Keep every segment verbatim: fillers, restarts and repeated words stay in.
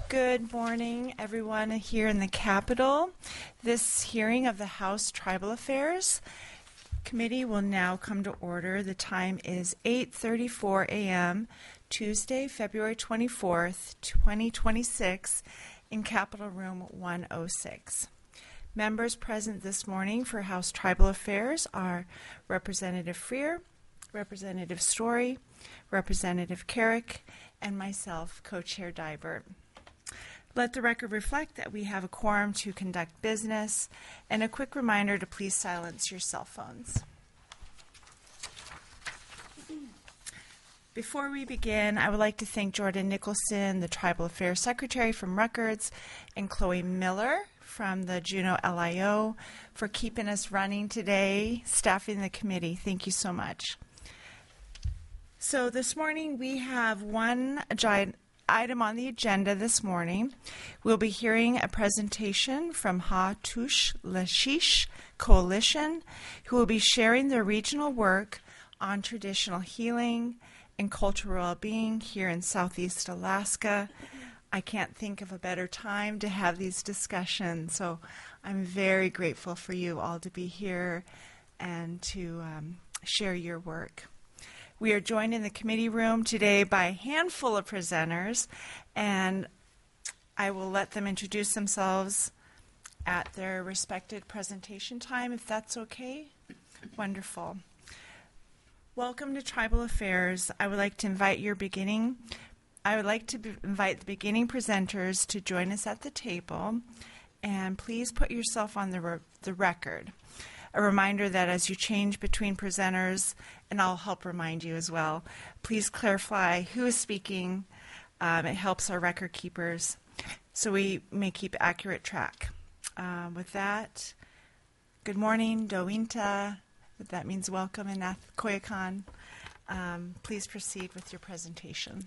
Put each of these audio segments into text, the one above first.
Good morning, everyone here in the Capitol. This hearing of the House Tribal Affairs Committee will now come to order. The time is eight thirty-four a.m., Tuesday, February twenty-fourth, twenty twenty-six, in Capitol Room one oh six. Members present this morning for House Tribal Affairs are Representative Freer, Representative Story, Representative Carrick, and myself, Co-Chair Dybert. Let the record reflect that we have a quorum to conduct business, and a quick reminder to please silence your cell phones. Before we begin, I would like to thank Jordan Nicholson, the Tribal Affairs Secretary from Records, and Chloe Miller from the Juneau L I O for keeping us running today, staffing the committee. Thank you so much. So this morning we have one giant item on the agenda this morning. We'll be hearing a presentation from Hattush Lachish Coalition, who will be sharing their regional work on traditional healing and cultural well-being here in Southeast Alaska. I can't think of a better time to have these discussions, so I'm very grateful for you all to be here and to um, share your work. We are joined in the committee room today by a handful of presenters, and I will let them introduce themselves at their respected presentation time, if that's okay. Wonderful. Welcome to Tribal Affairs. I would like to invite your beginning, I would like to be, invite the beginning presenters to join us at the table, and please put yourself on the, re- the record. A reminder that as you change between presenters, and I'll help remind you as well, please clarify who is speaking. Um, it helps our record keepers so we may keep accurate track. Uh, with that, good morning, Dowinta. That means welcome in Koyukon. Um, please proceed with your presentation.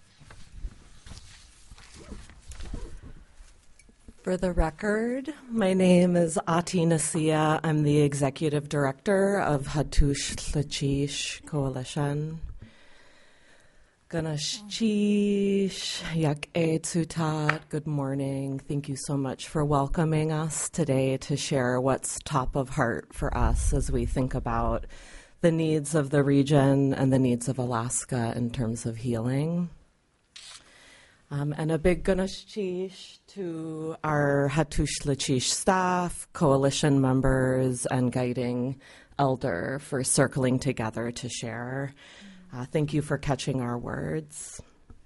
For the record, my name is Ati Nasia. I'm the Executive Director of Hattush Lachish Coalition. Ganashchish, Yak E Tsutat, good morning. Thank you so much for welcoming us today to share what's top of heart for us as we think about the needs of the region and the needs of Alaska in terms of healing. Um, and a big ganashchish to our Hattush Lachish staff, coalition members, and guiding elder for circling together to share. Uh, thank you for catching our words.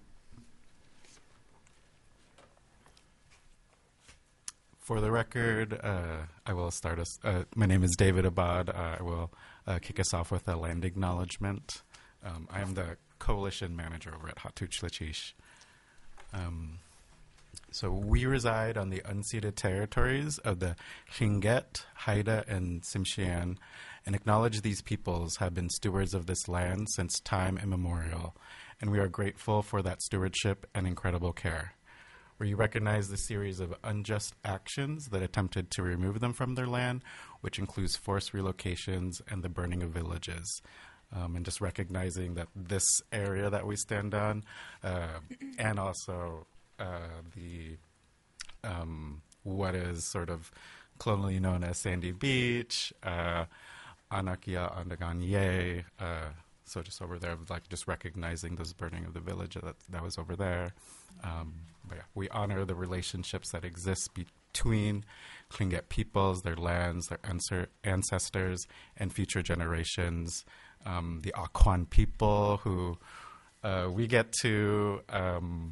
For the record, uh, I will start us. Uh, my name is David Abad. Uh, I will uh, kick us off with a land acknowledgement. Um, I am the coalition manager over at Hattush Lachish. Um, so we reside on the unceded territories of the Tlingit, Haida, and Tsimshian, and acknowledge these peoples have been stewards of this land since time immemorial, and we are grateful for that stewardship and incredible care. We recognize the series of unjust actions that attempted to remove them from their land, which includes forced relocations and the burning of villages. Um, and just recognizing that this area that we stand on, uh, and also uh, the um, what is sort of colonially known as Sandy Beach, uh, Anakia Andaganye, uh, so just over there, like just recognizing this burning of the village that, that was over there. Um, but yeah, we honor the relationships that exist between Tlingit peoples, their lands, their answer, ancestors, and future generations. Um, the Aquan people who uh, we get to um,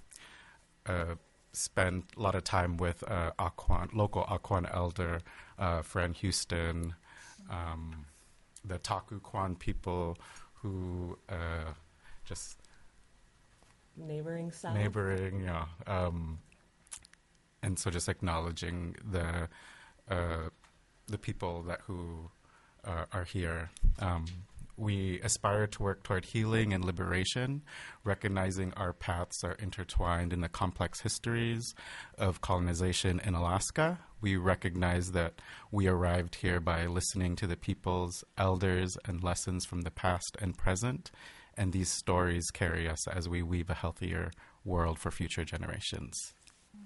uh, spend a lot of time with uh, Aquan, local Aquan elder, uh, Fran Houston, um, the Taku Kwan people who uh, just Neighboring south. Neighboring, yeah. Um, and so just acknowledging the uh, the people that who uh, are here. Um, We aspire to work toward healing and liberation, recognizing our paths are intertwined in the complex histories of colonization in Alaska. We recognize that we arrived here by listening to the people's elders and lessons from the past and present, and these stories carry us as we weave a healthier world for future generations.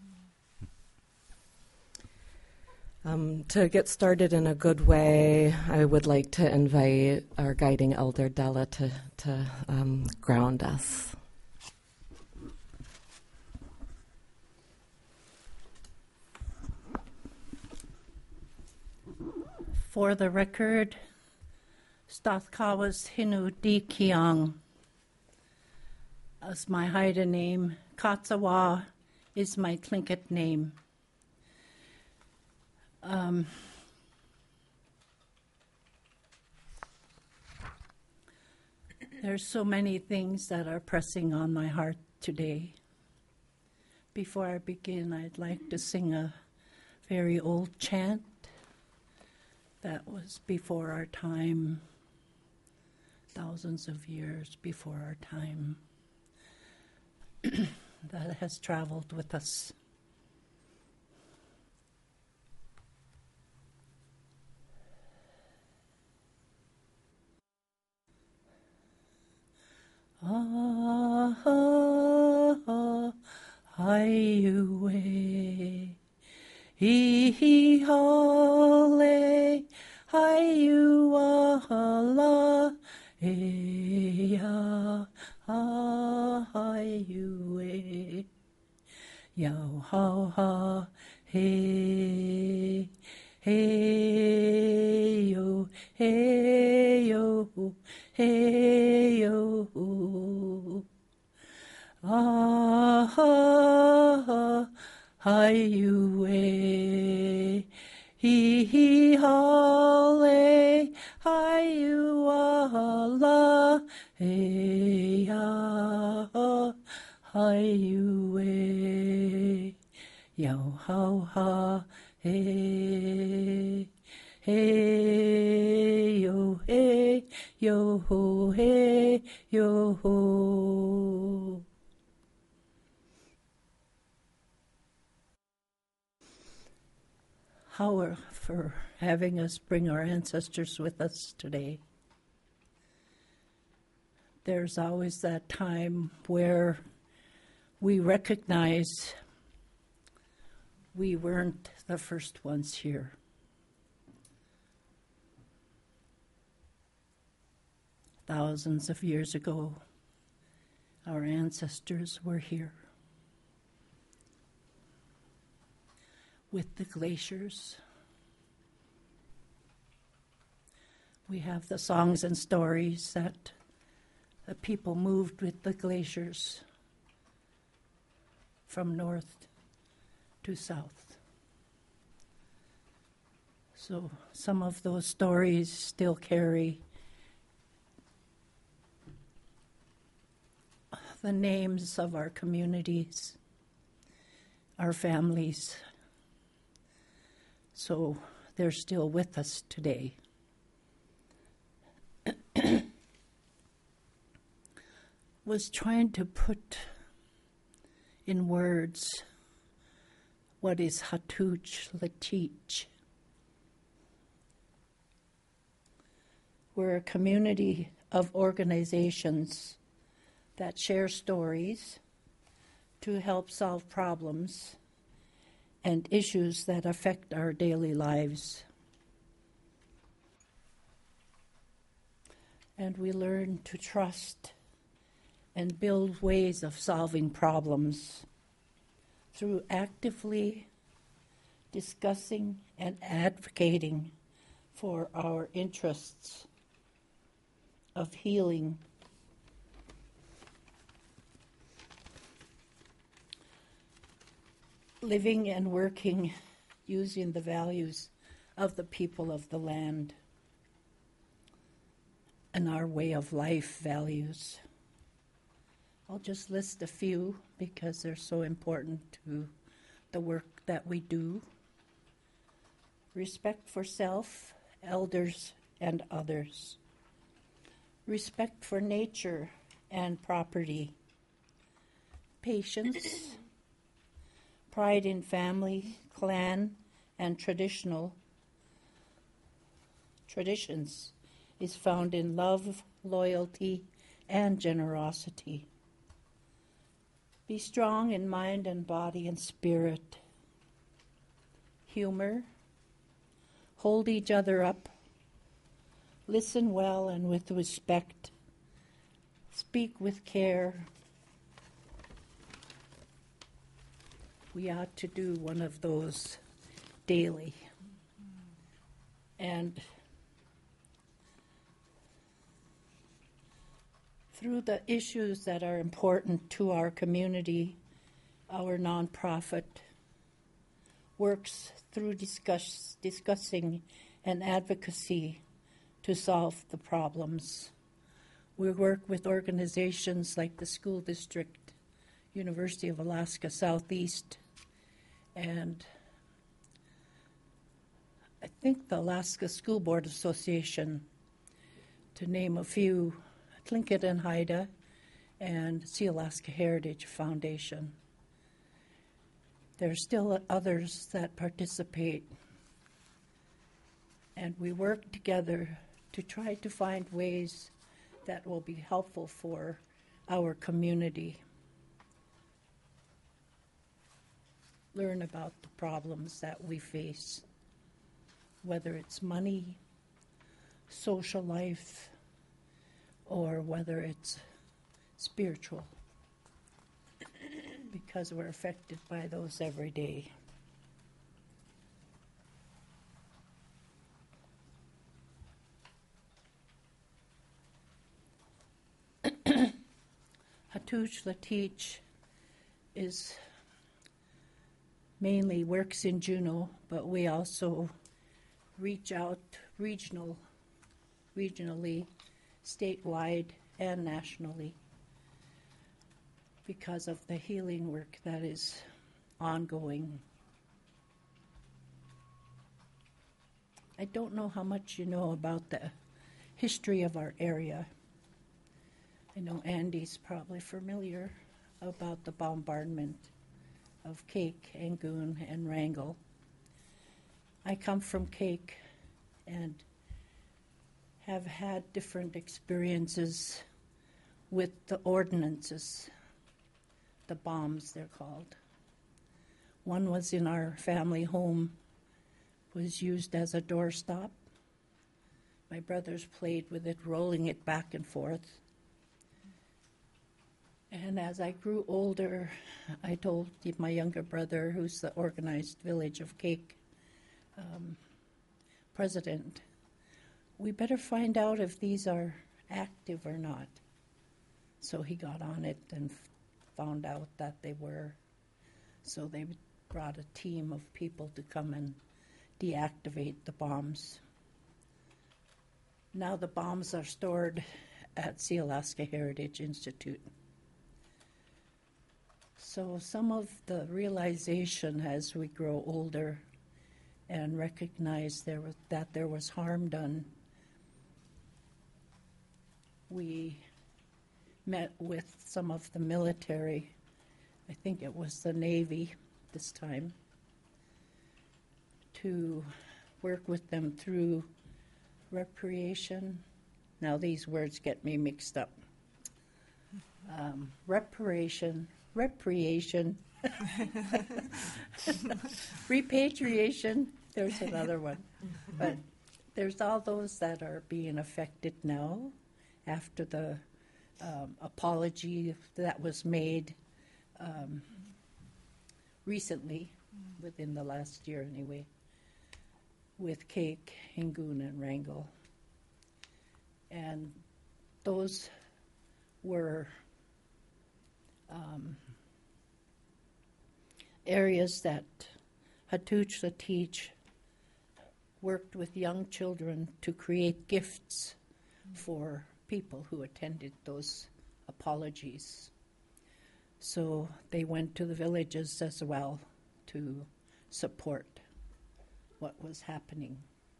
Um, to get started in a good way, I would like to invite our guiding elder, Della, to, to um, ground us. For the record, Stathkawas Hinu Di Kiang is my Haida name. Katsawa is my Tlingit name. Um, there's so many things that are pressing on my heart today. Before I begin, I'd like to sing a very old chant that was before our time, thousands of years before our time, that has traveled with us. Ah, ah, ah, hi-you-way, hee-hee-haw-lay, hi-you-ah-la, eh-ya, ah-hi-you-way, yow-how-ha, hey, hey-yo, hey-yo, hey-yo, ah-ha, hi-you-way, hee-hee-haw-lay, hi-you-ah-la, eh-ya, hi-you-way, yow-how-ha, hey, hey-yo, hey-yo, hey-yo. Howard for having us bring our ancestors with us today. There's always that time where we recognize we weren't the first ones here. Thousands of years ago, our ancestors were here. With the glaciers. We have the songs and stories that the people moved with the glaciers from north to south. So some of those stories still carry the names of our communities, our families. So they're still with us today. Was trying to put in words what is Hatuch Latich. We're a community of organizations that share stories to help solve problems and issues that affect our daily lives. And we learn to trust and build ways of solving problems through actively discussing and advocating for our interests of healing, living and working using the values of the people of the land and our way of life values. I'll just list a few because they're so important to the work that we do. Respect for self, elders, and others. Respect for nature and property. Patience. Pride in family, clan, and traditional traditions is found in love, loyalty, and generosity. Be strong in mind and body and spirit. Humor, hold each other up, listen well and with respect, speak with care. We ought to do one of those daily. And through the issues that are important to our community, our nonprofit works through discuss, discussing and advocacy to solve the problems. We work with organizations like the School District, University of Alaska Southeast, and I think the Alaska School Board Association, to name a few, Tlingit and Haida, and Sealaska Heritage Foundation. There are still others that participate, and we work together to try to find ways that will be helpful for our community. Learn about the problems that we face, whether it's money, social life, or whether it's spiritual, because we're affected by those every day. Hattuch Latich is mainly works in Juneau, but we also reach out regional, regionally, statewide, and nationally because of the healing work that is ongoing. I don't know how much you know about the history of our area. I know Andy's probably familiar about the bombardment of Cake, Angoon, and Wrangell. I come from Cake and have had different experiences with the ordinances, the bombs they're called. One was in our family home, was used as a doorstop. My brothers played with it, rolling it back and forth. And as I grew older, I told my younger brother, who's the organized Village of Cake um, president, we better find out if these are active or not. So he got on it and f- found out that they were. So they brought a team of people to come and deactivate the bombs. Now the bombs are stored at Sealaska Heritage Institute. So some of the realization as we grow older and recognize there was, that there was harm done, we met with some of the military, I think it was the Navy this time, to work with them through reparation. Now these words get me mixed up. Um, reparation, reparation, repatriation, there's another one. But there's all those that are being affected now after the um, apology that was made um, recently, within the last year anyway, with Cake, Angoon, and Wrangell. And those were um, areas that Hattuch Latich worked with young children to create gifts for people who attended those apologies. So they went to the villages as well to support what was happening.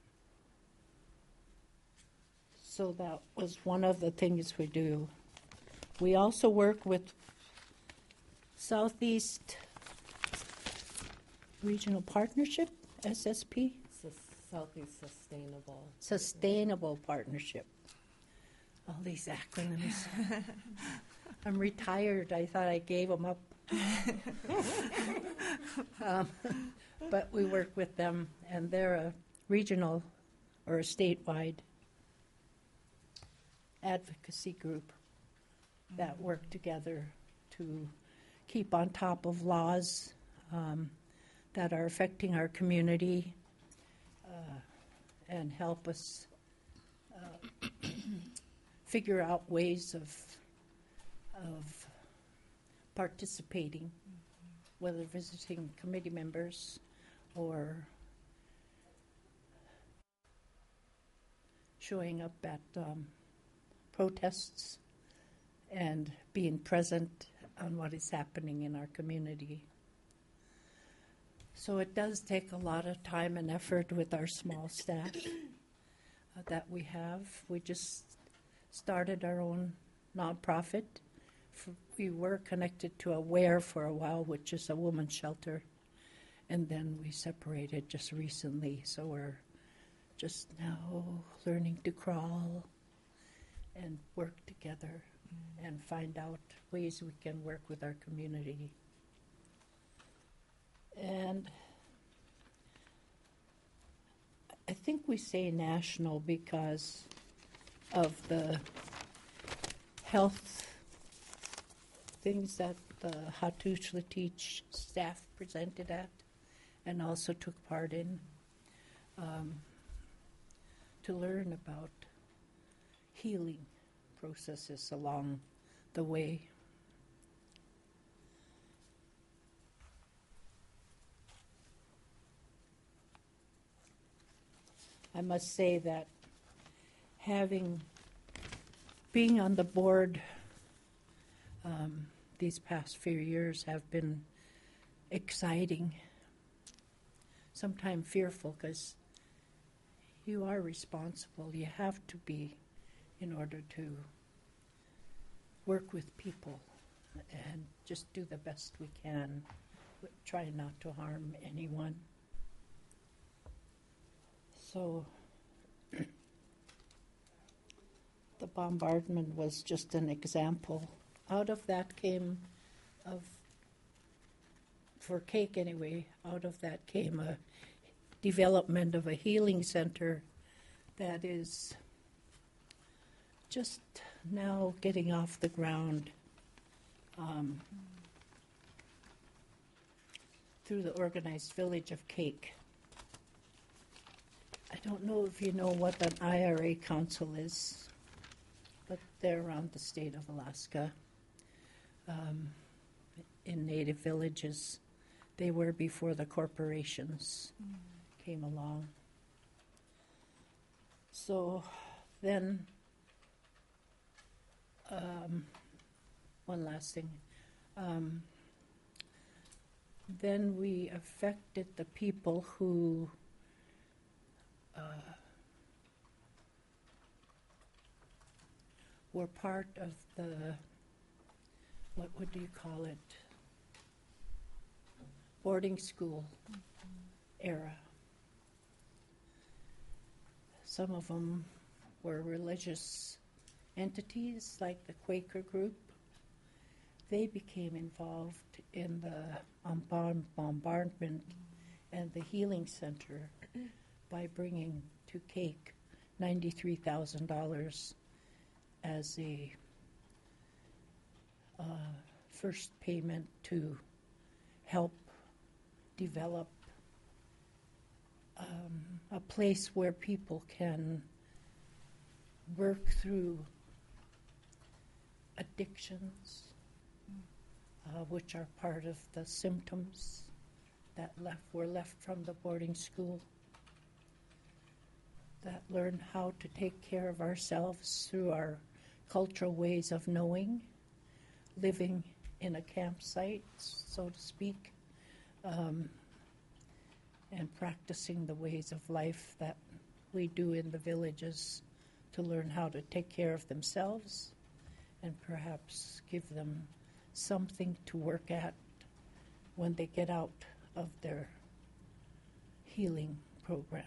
So that was one of the things we do. We also work with Southeast Regional Partnership, S S P? Sus- Southeast Sustainable. Sustainable Partnership. All these acronyms. I'm retired. I thought I gave them up. um, but we work with them, and they're a regional or a statewide advocacy group that work together to keep on top of laws um, that are affecting our community uh, and help us uh, figure out ways of of participating, whether visiting committee members or showing up at um, protests and being present on what is happening in our community. So it does take a lot of time and effort with our small staff uh, that we have. We just started our own nonprofit. F- We were connected to AWARE for a while, which is a women's shelter, and then we separated just recently, so we're just now learning to crawl and work together and find out ways we can work with our community. And I think we say national because of the health things that the Hattush Lateach staff presented at and also took part in, um, to learn about healing processes along the way. I must say that having, being on the board um, these past few years have been exciting, sometimes fearful, because you are responsible. You have to be in order to work with people and just do the best we can, try not to harm anyone. So the bombardment was just an example. Out of that came, of for CAKE anyway, out of that came a development of a healing center that is just now getting off the ground um, through the organized village of CAKE. I don't know if you know what an I R A council is, but they're around the state of Alaska. Um, in native villages, they were before the corporations mm. came along. So then, um, one last thing. Um, then we affected the people who uh, were part of the, what would you call it, boarding school mm-hmm. era. Some of them were religious entities like the Quaker group. They became involved in the um, bombardment and the healing center by bringing to CAKE ninety-three thousand dollars as a uh, first payment to help develop um, a place where people can work through addictions, uh, which are part of the symptoms that left were left from the boarding school, that learn how to take care of ourselves through our cultural ways of knowing, living in a campsite, so to speak, um, and practicing the ways of life that we do in the villages to learn how to take care of themselves and perhaps give them something to work at when they get out of their healing program.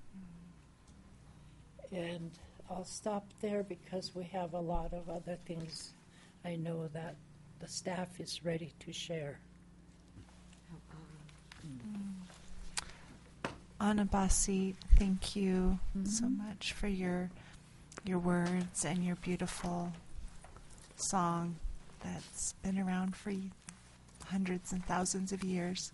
And I'll stop there because we have a lot of other things I know that the staff is ready to share. Anabasi, thank you Mhm. so much for your your words and your beautiful song that's been around for y- hundreds and thousands of years.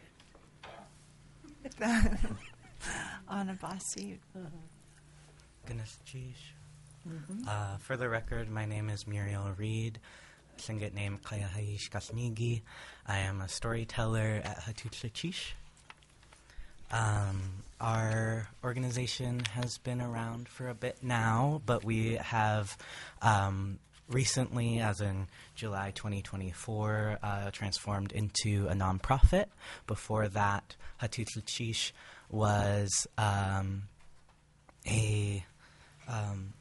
Anabasi. Ganesjish. Mhm. Uh, for the record, my name is Muriel Reed, Singit name Kayahayish Kasnigi. I am a storyteller at Hatutlachish. Um, our organization has been around for a bit now, but we have um, recently, as in July twenty twenty-four, uh, transformed into a nonprofit. Before that, Hatutlachish was um, a um,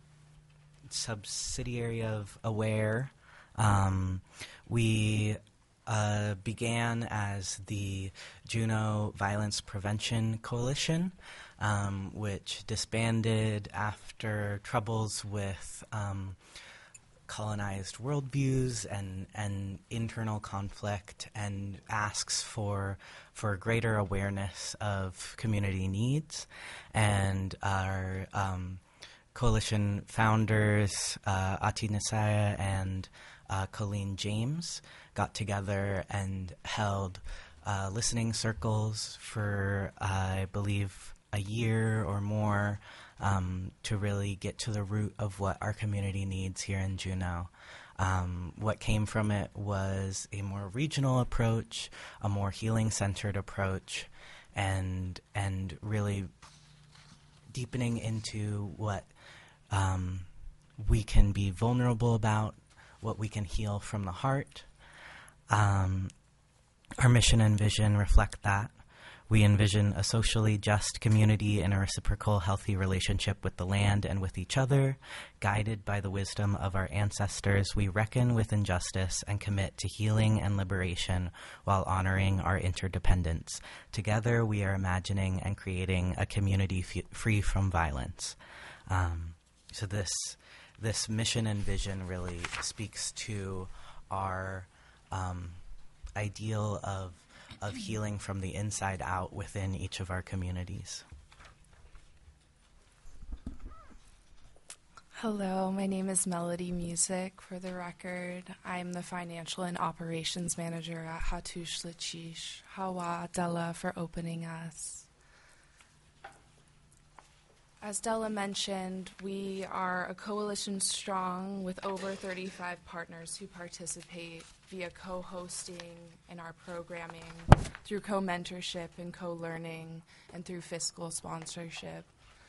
subsidiary of AWARE. Um, we uh, began as the Juneau Violence Prevention Coalition, um, which disbanded after troubles with um, colonized worldviews and, and internal conflict, and asks for for greater awareness of community needs. And our um, coalition founders, uh, Ati Nisaya and uh, Colleen James, got together and held uh, listening circles for, uh, I believe, a year or more, um, to really get to the root of what our community needs here in Juneau. Um, what came from it was a more regional approach, a more healing-centered approach, and and really deepening into what um, we can be vulnerable about, what we can heal from the heart. Um, our mission and vision reflect that. We envision a socially just community in a reciprocal, healthy relationship with the land and with each other. Guided by the wisdom of our ancestors, we reckon with injustice and commit to healing and liberation while honoring our interdependence. Together, we are imagining and creating a community f- free from violence. Um, so this this mission and vision really speaks to our um, ideal of of healing from the inside out within each of our communities. Hello, my name is Melody Music. For the record, I'm the Financial and Operations Manager at Hattush Lachish. Hawa Della for opening us. As Della mentioned, we are a coalition strong with over thirty-five partners who participate via co-hosting in our programming, through co-mentorship and co-learning, and through fiscal sponsorship.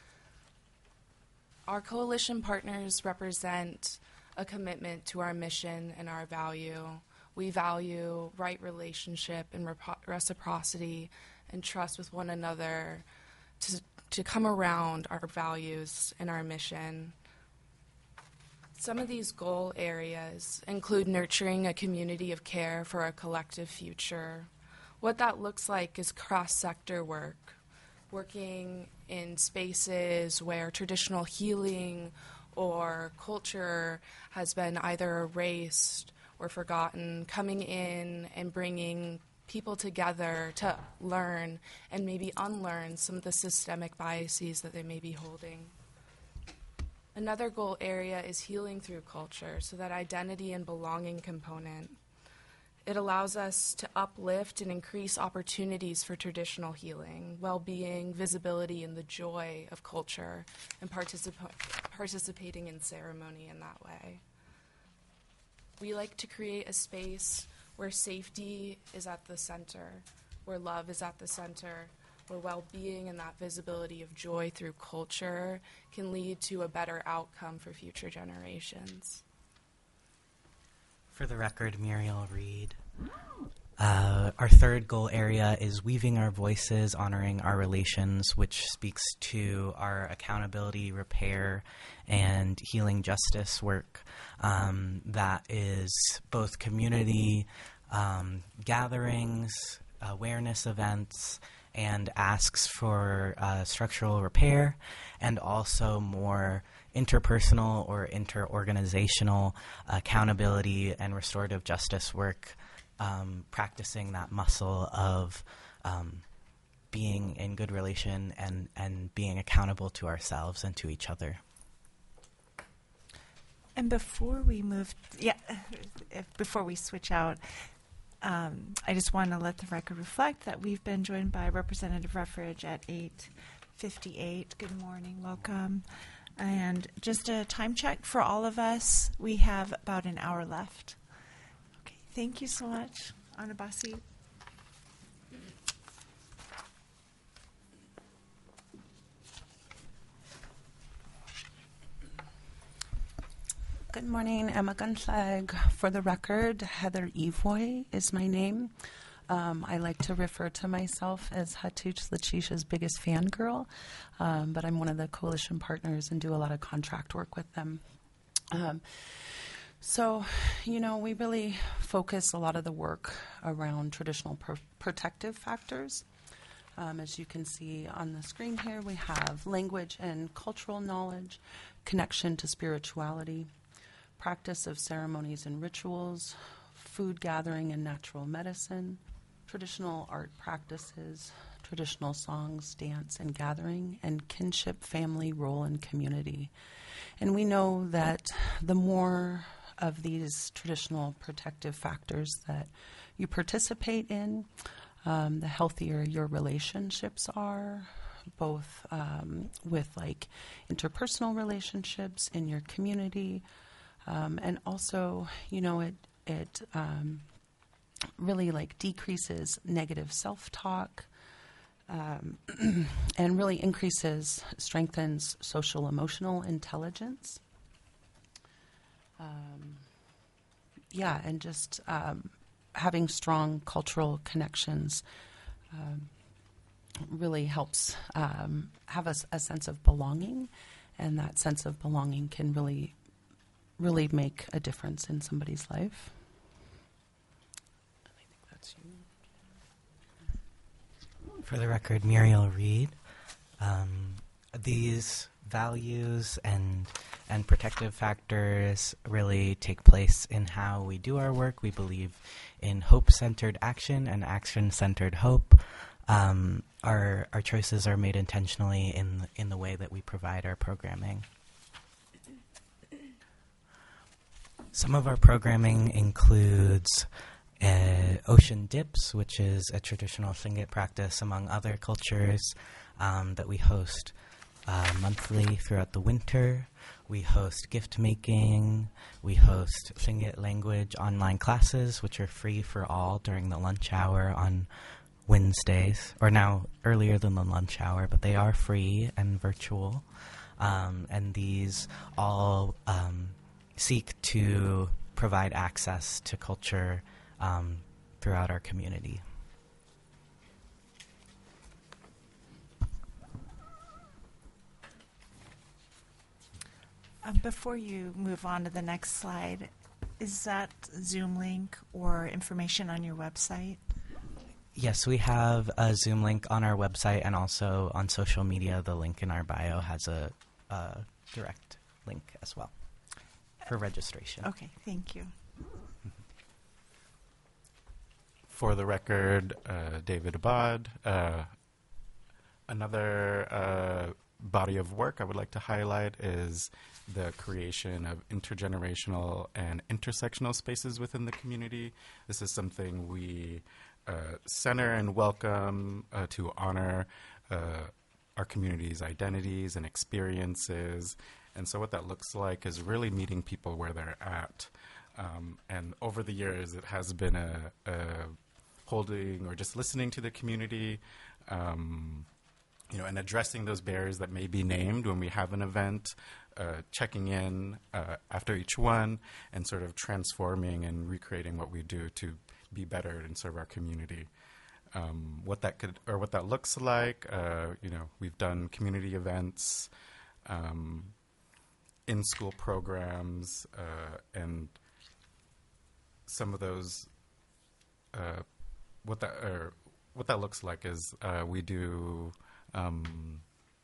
Our coalition partners represent a commitment to our mission and our value. We value right relationship and repro- reciprocity and trust with one another to, to come around our values and our mission. Some of these goal areas include nurturing a community of care for a collective future. What that looks like is cross-sector work, working in spaces where traditional healing or culture has been either erased or forgotten, coming in and bringing people together to learn and maybe unlearn some of the systemic biases that they may be holding. Another goal area is healing through culture, so that identity and belonging component. It allows us to uplift and increase opportunities for traditional healing, well-being, visibility, and the joy of culture, and particip- participating in ceremony in that way. We like to create a space where safety is at the center, where love is at the center, where well-being and that visibility of joy through culture can lead to a better outcome for future generations. For the record, Muriel Reed. Uh, our third goal area is weaving our voices, honoring our relations, which speaks to our accountability, repair, and healing justice work um, that is both community um, gatherings, awareness events, and asks for uh, structural repair, and also more interpersonal or interorganizational accountability and restorative justice work, um, practicing that muscle of um, being in good relation and, and being accountable to ourselves and to each other. And before we move, yeah, if, before we switch out, um, I just want to let the record reflect that we've been joined by Representative Ruffridge at eight fifty-eight. Good morning, welcome. And just a time check for all of us. We have about an hour left. Okay, thank you so much, Anabasi. Good morning, Emma Gunflag. For the record, Heather Evoy is my name. Um, I like to refer to myself as Hattuch Latisha's biggest fangirl, um, but I'm one of the coalition partners and do a lot of contract work with them. Um, so, you know, we really focus a lot of the work around traditional pro- protective factors. Um, as you can see on the screen here, we have language and cultural knowledge, connection to spirituality, practice of ceremonies and rituals, food gathering and natural medicine, traditional art practices, traditional songs, dance, and gathering, and kinship, family, role, and community. And we know that the more of these traditional protective factors that you participate in, um, the healthier your relationships are, both um, with like interpersonal relationships in your community, um, and also, you know, it it um, really like decreases negative self-talk, um, and really increases, strengthens social emotional intelligence. Um, yeah, and just um, having strong cultural connections um, really helps um, have a, a sense of belonging, and that sense of belonging can really, really make a difference in somebody's life. I think that's you. For the record, Muriel Reed. Um, these values and and protective factors really take place in how we do our work. We believe in hope-centered action and action-centered hope. Um, our our choices are made intentionally in in the way that we provide our programming. Some of our programming includes uh, ocean dips, which is a traditional Tlingit practice among other cultures um, that we host uh, monthly throughout the winter. We host gift making. We host Tlingit language online classes, which are free for all during the lunch hour on Wednesdays, or now earlier than the lunch hour, but they are free and virtual. Um, and these all um, seek to provide access to culture um, throughout our community. Um, before you move on to the next slide, is that Zoom link or information on your website? Yes, we have a Zoom link on our website, and also on social media. The link in our bio has a, a direct link as well for registration. Okay, thank you. For the record, uh, David Abad. Uh, another uh, body of work I would like to highlight is the creation of intergenerational and intersectional spaces within the community. This is something we uh, center and welcome uh, to honor uh, our community's identities and experiences. And so what that looks like is really meeting people where they're at. Um, and over the years, it has been a, a holding or just listening to the community, um, you know, and addressing those barriers that may be named when we have an event, uh, checking in uh, after each one, and sort of transforming and recreating what we do to be better and serve our community. Um, what that could, or what that looks like, uh, you know, we've done community events, um, in-school programs, uh, and some of those. Uh, what that, or what that looks like is uh, we do um,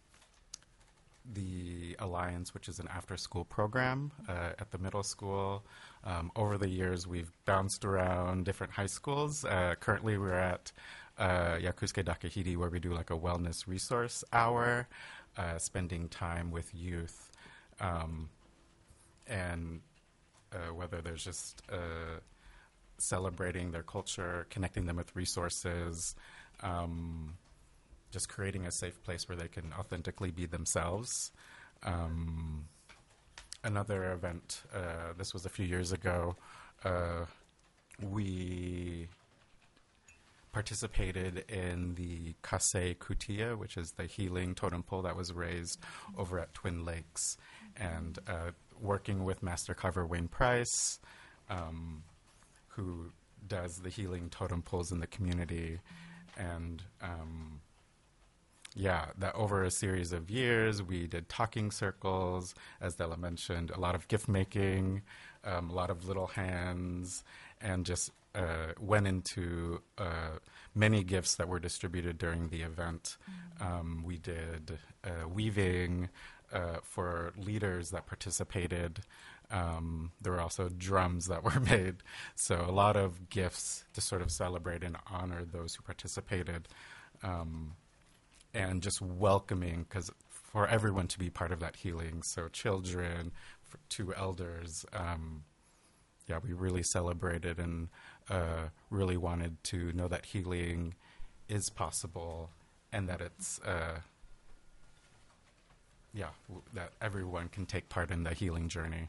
the Alliance, which is an after-school program uh, at the middle school. Um, over the years, we've bounced around different high schools. Uh, currently, we're at uh, Yakusuke Dakahidi, where we do like a wellness resource hour, uh, spending time with youth, um, and uh, whether there's just uh, celebrating their culture, connecting them with resources, um, just creating a safe place where they can authentically be themselves. Um, another event, uh, this was a few years ago, uh, we participated in the Kase Kutia, which is the healing totem pole that was raised over at Twin Lakes, and uh, working with Master Carver Wayne Price, um, who does the healing totem poles in the community. And um, yeah, that over a series of years, we did talking circles, as Della mentioned, a lot of gift making, um, a lot of little hands, and just uh, went into uh, many gifts that were distributed during the event. Mm-hmm. Um, we did uh, weaving uh, for leaders that participated. Um, there were also drums that were made. So a lot of gifts to sort of celebrate and honor those who participated. Um, and just welcoming, because for everyone to be part of that healing, so children, for, to elders, um, yeah, we really celebrated and uh, really wanted to know that healing is possible and that it's, uh, yeah, w- that everyone can take part in the healing journey.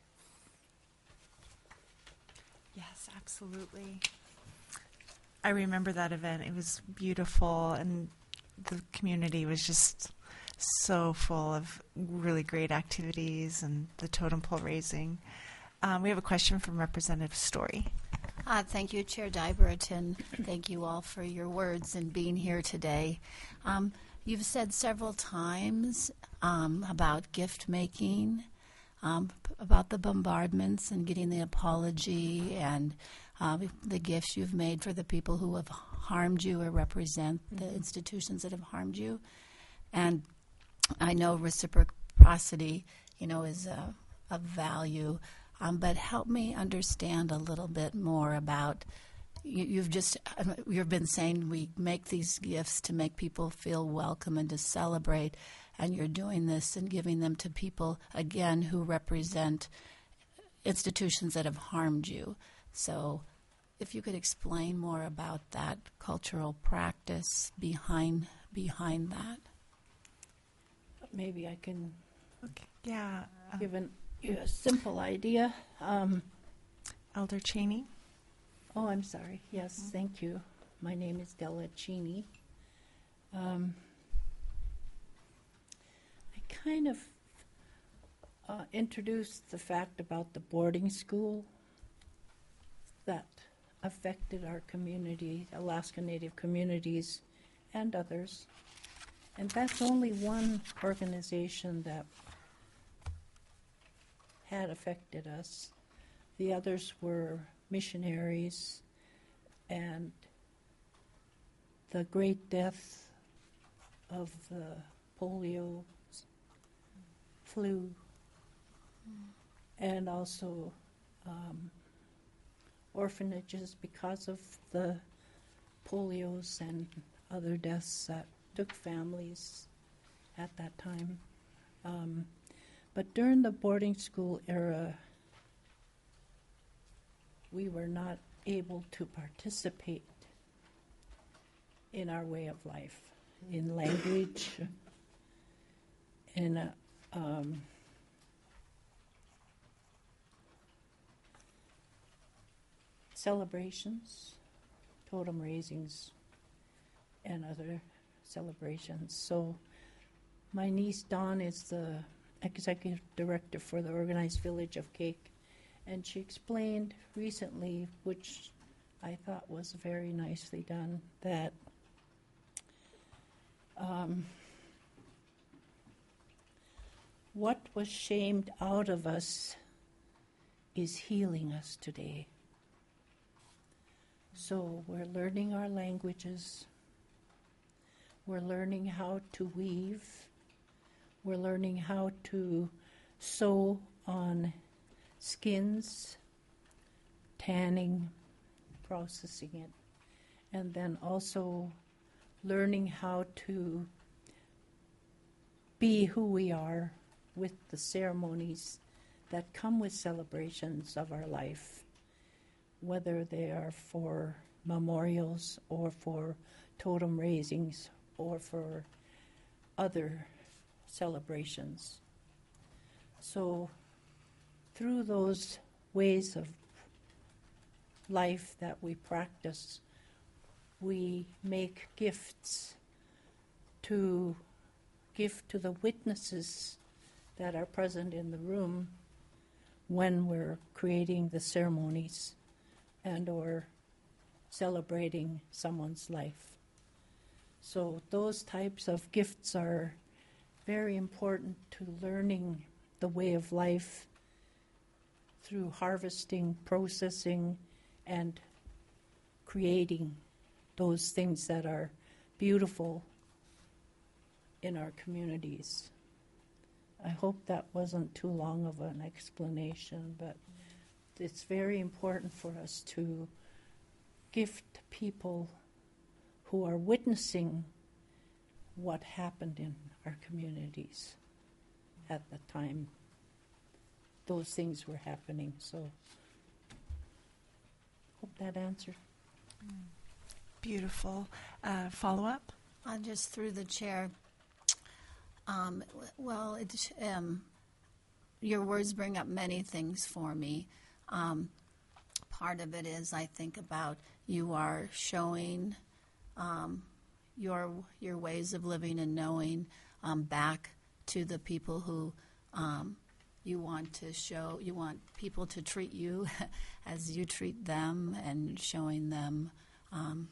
Yes, absolutely. I remember that event. It was beautiful, and the community was just so full of really great activities and the totem pole raising. Um, we have a question from Representative Story. Uh, thank you, Chair Diberatin. Thank you all for your words and being here today. Um, you've said several times um, about gift making, um, p- about the bombardments and getting the apology and uh, the gifts you've made for the people who have harmed you or represent the institutions that have harmed you. And I know reciprocity, you know, is a, a value. Um, but help me understand a little bit more about, you, you've just, uh, you've been saying we make these gifts to make people feel welcome and to celebrate, and you're doing this and giving them to people, again, who represent institutions that have harmed you. So if you could explain more about that cultural practice behind behind that. Maybe I can Okay. Yeah. Uh, give an, you a simple idea. Um, Elder Cheney. oh, I'm sorry. Yes, thank you. My name is Della Cheney. Um, I kind of uh, introduced the fact about the boarding school that affected our community, Alaska Native communities, and others. And that's only one organization that had affected us. The others were missionaries and the great death of the polio, flu, and also um, orphanages because of the polios and other deaths that took families at that time. Um, but during the boarding school era, we were not able to participate in our way of life, in language, in uh, um, celebrations, totem raisings, and other celebrations. So my niece Dawn is the executive director for the Organized Village of Cake, and she explained recently, which I thought was very nicely done, that um, what was shamed out of us is healing us today. So we're learning our languages. We're learning how to weave. We're learning how to sew on skins, tanning, processing it, and then also learning how to be who we are with the ceremonies that come with celebrations of our life, whether they are for memorials or for totem raisings or for other celebrations. So through those ways of life that we practice, we make gifts to give to the witnesses that are present in the room when we're creating the ceremonies and or celebrating someone's life. So those types of gifts are very important to learning the way of life through harvesting, processing, and creating those things that are beautiful in our communities. I hope that wasn't too long of an explanation, but it's very important for us to gift people who are witnessing what happened in our communities at the time those things were happening. So hope that answered. Beautiful. Uh, follow up? Uh, just through the chair. Um, w- well, it, um, your words bring up many things for me. Um, part of it is I think about you are showing um, your your ways of living and knowing um, back to the people who um, you want to show. You want people to treat you as you treat them, and showing them um,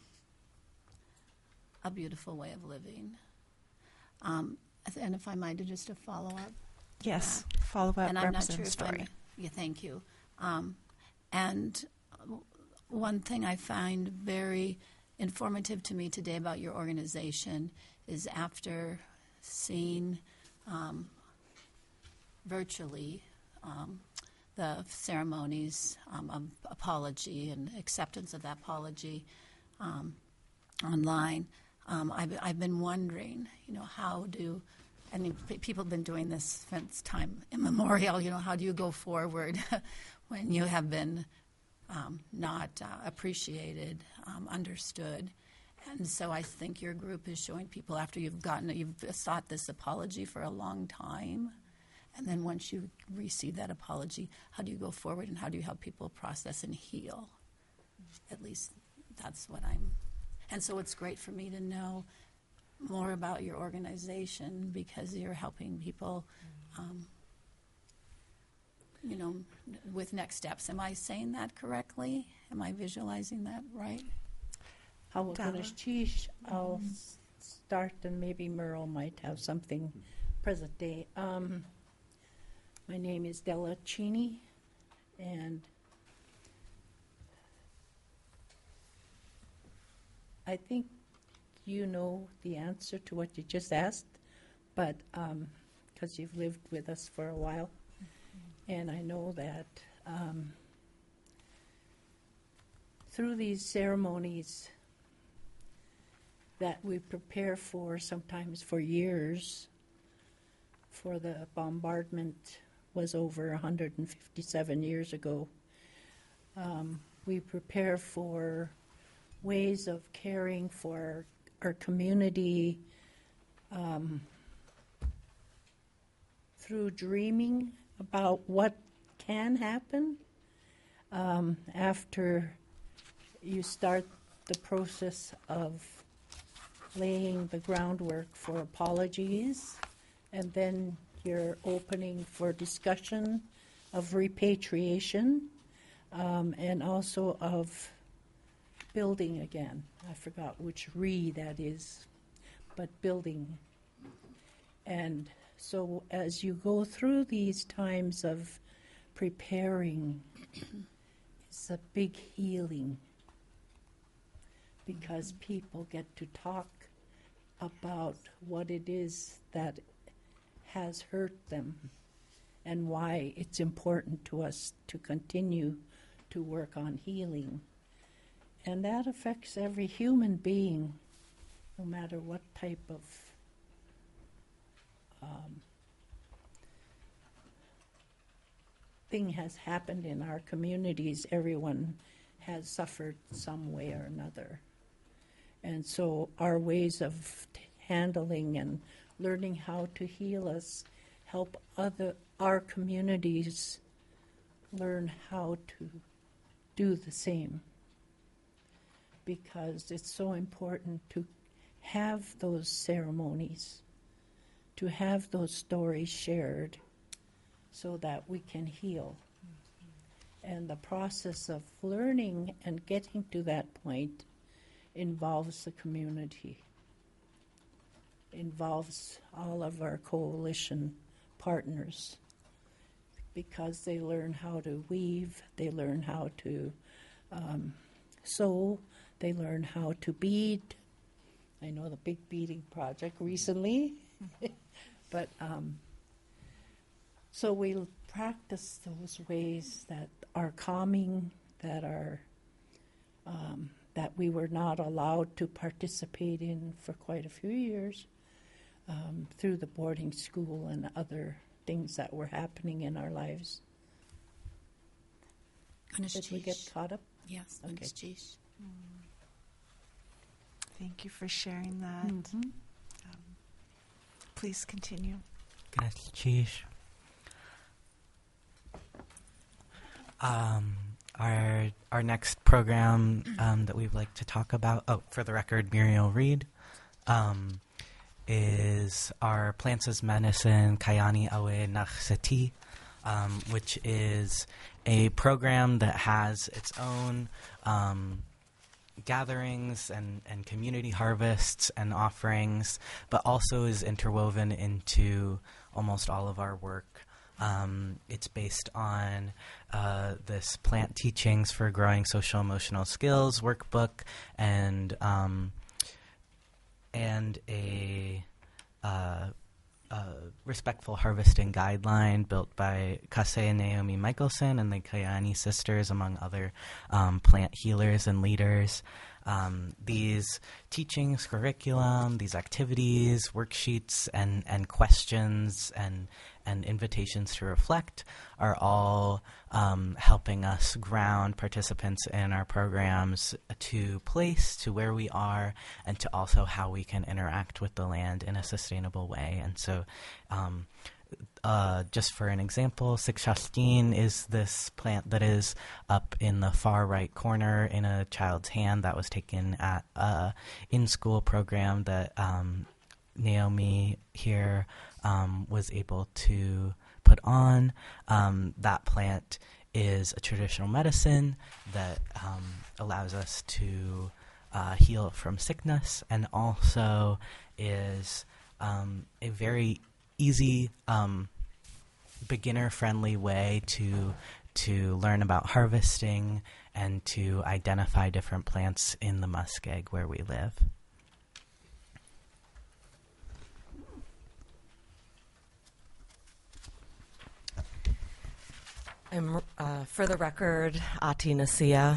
a beautiful way of living. Um, and if I might, just a follow up. Yes, follow up. And I'm not sure represents if I'm. story. Yeah, thank you. Um, and one thing I find very informative to me today about your organization is after seeing um, virtually um, the ceremonies um, of apology and acceptance of that apology um, online, um, I've, I've been wondering, you know, how do, and p- people have been doing this since time immemorial, you know, how do you go forward when you have been um, not uh, appreciated, um, understood? And so I think your group is showing people after you've gotten, you've sought this apology for a long time, and then once you receive that apology, how do you go forward and how do you help people process and heal? At least that's what I'm, and so it's great for me to know more about your organization because you're helping people, um, you know, with next steps. Am I saying that correctly? Am I visualizing that right? I will Della? finish. Chish, I'll s- start, and maybe Merle might have something present day. Um, my name is Della Cheney, and I think you know the answer to what you just asked, but because you've lived with us for a while, and I know that um, through these ceremonies that we prepare for, sometimes for years, for the bombardment was over one hundred fifty-seven years ago. Um, we prepare for ways of caring for our community um, through dreaming about what can happen um, after you start the process of laying the groundwork for apologies, and then you're opening for discussion of repatriation um, and also of building again. I forgot which re that is, but building. And so as you go through these times of preparing, it's a big healing because people get to talk about what it is that has hurt them and why it's important to us to continue to work on healing. And that affects every human being no matter what type of um, thing has happened in our communities, everyone has suffered some way or another. And so our ways of t- handling and learning how to heal us help other our communities learn how to do the same, because it's so important to have those ceremonies, to have those stories shared so that we can heal. Mm-hmm. And the process of learning and getting to that point involves the community, involves all of our coalition partners, because they learn how to weave, they learn how to um, sew, they learn how to bead. I know the big beading project recently, but um, so we practice those ways that are calming, that are um, that we were not allowed to participate in for quite a few years um, through the boarding school and other things that were happening in our lives. Did we get caught up? Yes, Okay. Thank you for sharing that. Mm-hmm. Um, please continue. Um, our our next program um, that we'd like to talk about, oh, for the record, Muriel Reed, um, is our Plants as Medicine Kayani Awe Naksati, um, which is a program that has its own um, gatherings and, and community harvests and offerings, but also is interwoven into almost all of our work. Um, it's based on uh, this Plant Teachings for Growing Social Emotional Skills workbook and um, and a, uh, a respectful harvesting guideline built by Kase and Naomi Michelson and the Kayani sisters, among other um, plant healers and leaders. Um, these teachings, curriculum, these activities, worksheets, and, and questions and and invitations to reflect are all um, helping us ground participants in our programs to place, to where we are, and to also how we can interact with the land in a sustainable way. And so um, Uh, just for an example, Sikshastin is this plant that is up in the far right corner in a child's hand that was taken at a in-school program that um, Naomi here um, was able to put on. Um, that plant is a traditional medicine that um, allows us to uh, heal from sickness, and also is um, a very easy, um, beginner-friendly way to to learn about harvesting and to identify different plants in the muskeg where we live. I'm, uh, for the record, Ati Nasia.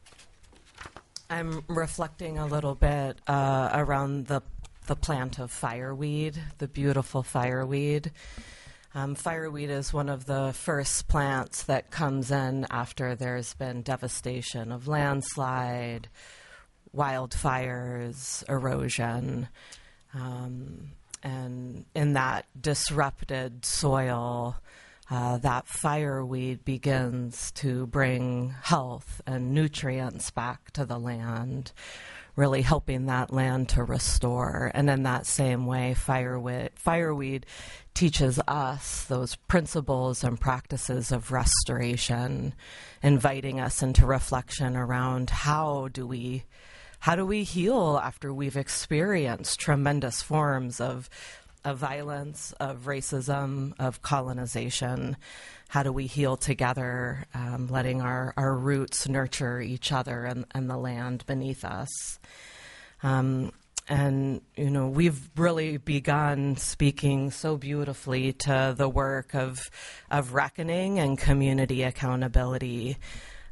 I'm reflecting a little bit uh, around the the plant of fireweed, the beautiful fireweed. Um, fireweed is one of the first plants that comes in after there's been devastation of landslide, wildfires, erosion. Um, and in that disrupted soil, uh, that fireweed begins to bring health and nutrients back to the land, really helping that land to restore. And in that same way, fireweed, fireweed teaches us those principles and practices of restoration, inviting us into reflection around how do we how do we heal after we've experienced tremendous forms of of violence, of racism, of colonization. How do we heal together, um, letting our, our roots nurture each other and, and the land beneath us? Um, and, you know, we've really begun speaking so beautifully to the work of, of reckoning and community accountability.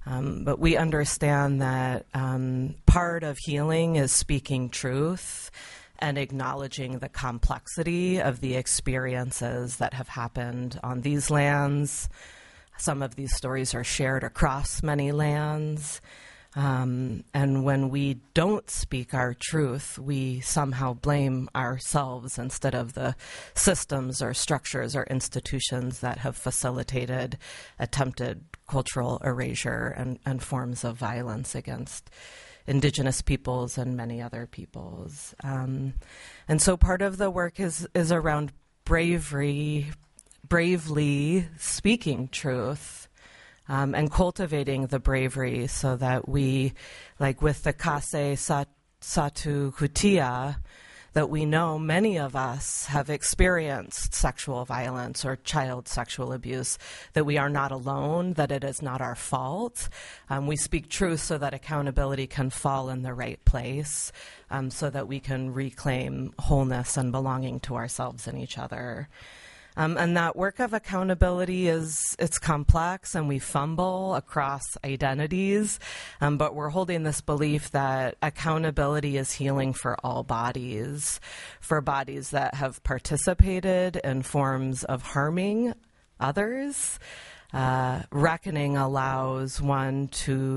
Um, but we understand that um, part of healing is speaking truth and acknowledging the complexity of the experiences that have happened on these lands. Some of these stories are shared across many lands. Um, and when we don't speak our truth, we somehow blame ourselves instead of the systems or structures or institutions that have facilitated attempted cultural erasure and, and forms of violence against Indigenous peoples and many other peoples. Um, and so part of the work is, is around bravery, bravely speaking truth. Um, and cultivating the bravery so that we, like with the Kase Satu Kutia, that we know many of us have experienced sexual violence or child sexual abuse, that we are not alone, that it is not our fault. Um, we speak truth so that accountability can fall in the right place, um, so that we can reclaim wholeness and belonging to ourselves and each other. Um, and that work of accountability is, it's complex and we fumble across identities, um, but we're holding this belief that accountability is healing for all bodies, for bodies that have participated in forms of harming others. Uh, reckoning allows one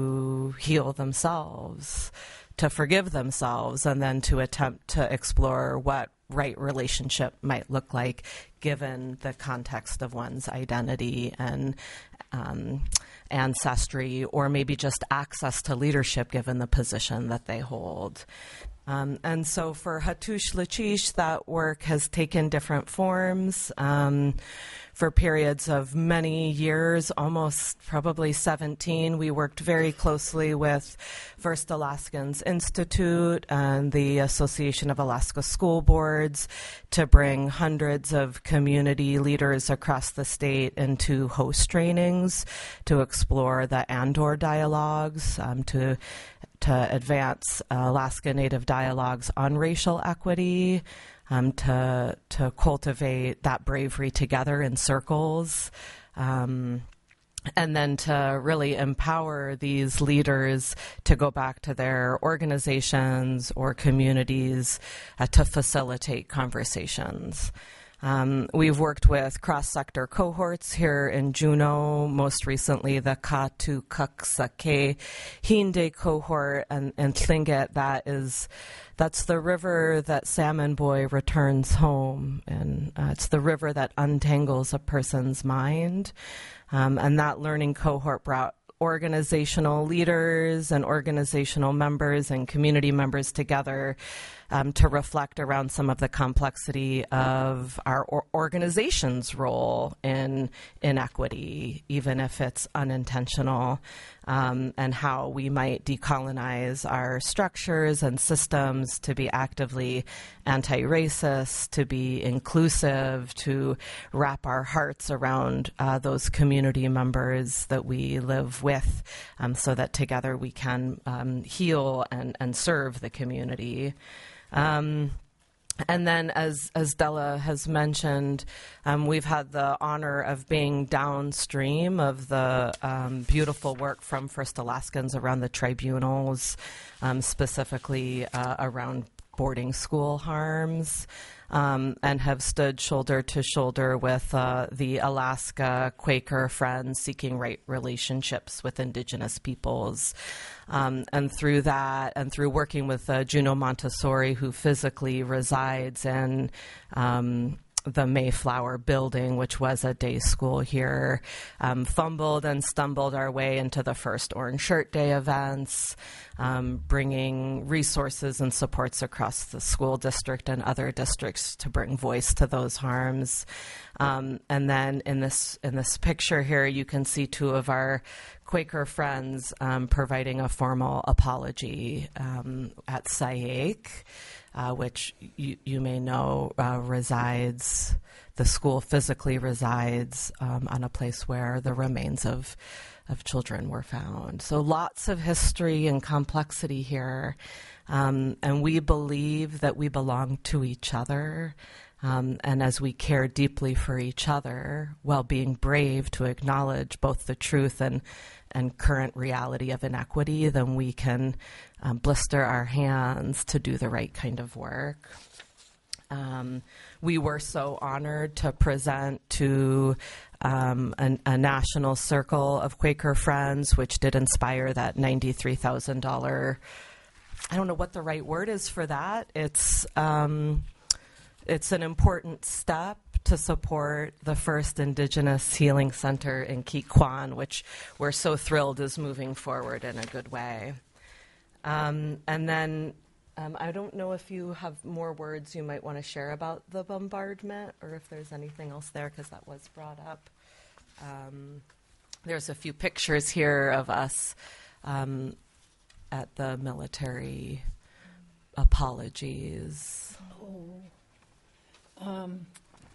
to heal themselves, to forgive themselves, and then to attempt to explore what right relationship might look like given the context of one's identity and um, ancestry, or maybe just access to leadership given the position that they hold. Um, and so for Hattush Lachish, that work has taken different forms. Um, for periods of many years, almost probably seventeen, we worked very closely with First Alaskans Institute and the Association of Alaska School Boards to bring hundreds of community leaders across the state into host trainings to explore the Andor dialogues, um, to to advance uh, Alaska Native dialogues on racial equity, um, to to cultivate that bravery together in circles, um, and then to really empower these leaders to go back to their organizations or communities uh, to facilitate conversations. Um, we've worked with cross-sector cohorts here in Juneau, most recently the Katukaksake Hinde cohort, and, and Tlingit, that is, that's the river that Salmon Boy returns home, and uh, it's the river that untangles a person's mind. Um, and that learning cohort brought organizational leaders and organizational members and community members together um, to reflect around some of the complexity of our or- organization's role in inequity, even if it's unintentional, um, and how we might decolonize our structures and systems to be actively anti-racist, to be inclusive, to wrap our hearts around uh, those community members that we live with, um, so that together we can um, heal and, and serve the community. Um, and then, as as Della has mentioned, um, we've had the honor of being downstream of the um, beautiful work from First Alaskans around the tribunals, um, specifically uh, around boarding school harms, um, and have stood shoulder to shoulder with uh, the Alaska Quaker Friends seeking right relationships with Indigenous peoples. Um, and through that, and through working with uh, Juneau Montessori, who physically resides in um, the Mayflower building, which was a day school here, um, fumbled and stumbled our way into the first Orange Shirt Day events, um, bringing resources and supports across the school district and other districts to bring voice to those harms. Um, and then in this in this picture here, you can see two of our Quaker Friends um, providing a formal apology um, at Sayek, uh, which you, you may know uh, resides, the school physically resides um, on a place where the remains of of children were found. So lots of history and complexity here, um, and we believe that we belong to each other. Um, and as we care deeply for each other, while being brave to acknowledge both the truth and and current reality of inequity, then we can um, blister our hands to do the right kind of work. Um, we were so honored to present to um, an, a national circle of Quaker Friends, which did inspire that ninety-three thousand dollars. I don't know what the right word is for that. It's um, it's an important step to support the first Indigenous Healing Center in Kikwan, which we're so thrilled is moving forward in a good way. Um, and then um, I don't know if you have more words you might want to share about the bombardment or if there's anything else there, because that was brought up. Um, there's a few pictures here of us um, at the military apologies. Oh. Um.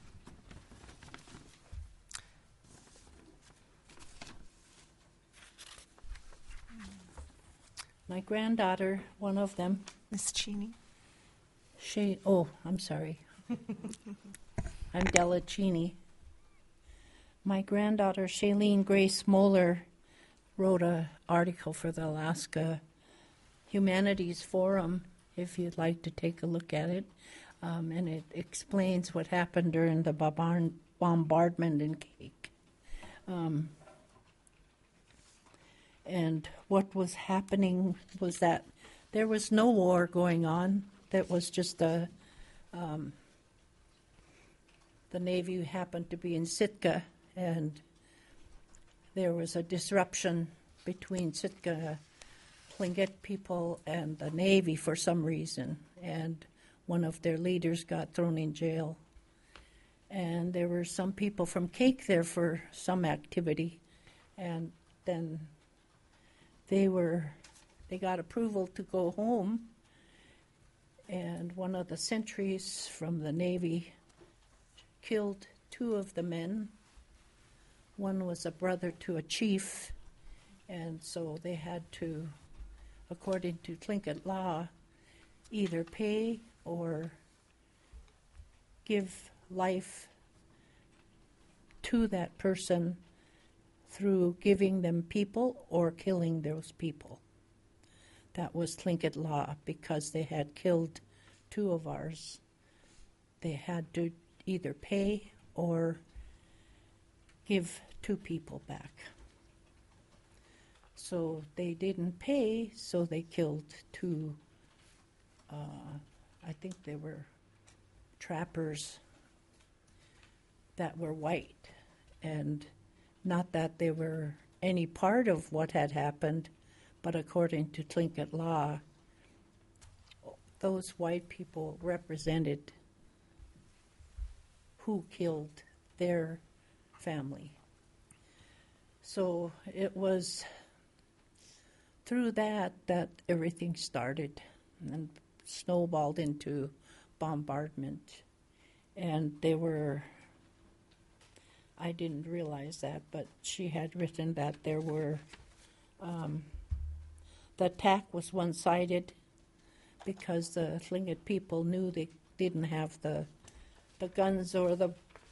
My granddaughter, one of them, Miss Cheney. she, oh, I'm sorry. I'm Della Cheney. My granddaughter, Shailene Grace Moeller, wrote an article for the Alaska Humanities Forum, if you'd like to take a look at it. Um, and it explains what happened during the bombard- bombardment in Cake. Um, and what was happening was that there was no war going on. That was just a, um, the Navy happened to be in Sitka, and there was a disruption between Sitka Tlingit people and the Navy for some reason, and one of their leaders got thrown in jail. And there were some people from Cake there for some activity, and then they were, they got approval to go home, and one of the sentries from the Navy killed two of the men. One was a brother to a chief, and so they had to, according to Tlingit law, either pay or give life to that person through giving them people or killing those people. That was Tlingit law. Because they had killed two of ours, they had to either pay or give two people back. So they didn't pay, so they killed two, uh, I think they were trappers that were white. And not that they were any part of what had happened, but according to Tlingit law, those white people represented who killed their family. So it was through that that everything started and snowballed into bombardment. And they were, I didn't realize that, but she had written that there were, um, the attack was one-sided because the Tlingit people knew they didn't have the the guns or the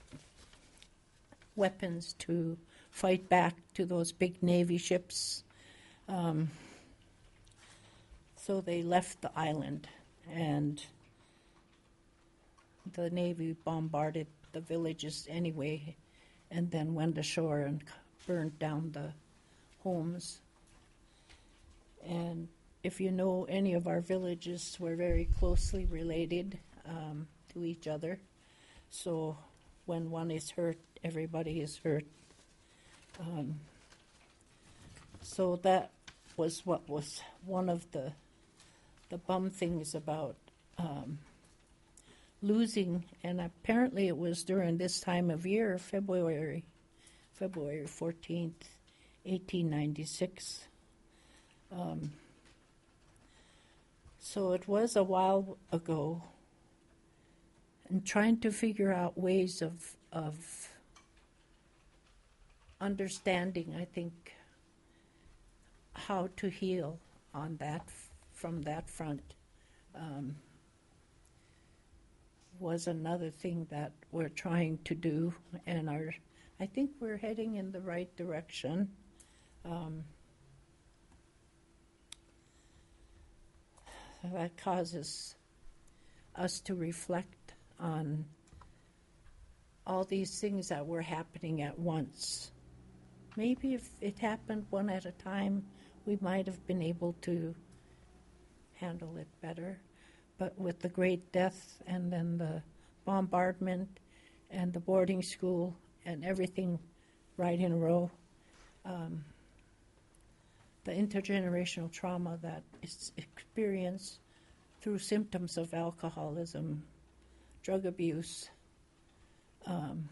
weapons to fight back to those big Navy ships. Um, so they left the island, and the Navy bombarded the villages anyway, and then went ashore and burned down the homes. And if you know any of our villages, we're very closely related um, to each other. So when one is hurt, everybody is hurt. Um, so that was what was one of the the bum things about um, losing. And apparently it was during this time of year, February, February fourteenth, eighteen ninety-six. Um, so it was a while ago, and trying to figure out ways of of understanding, I think, how to heal on that from that front um, was another thing that we're trying to do, and our I think we're heading in the right direction. Um, that causes us to reflect on all these things that were happening at once. Maybe if it happened one at a time, we might have been able to handle it better. But with the Great Death and then the bombardment and the boarding school and everything right in a row, um, the intergenerational trauma that is experienced through symptoms of alcoholism, drug abuse, um,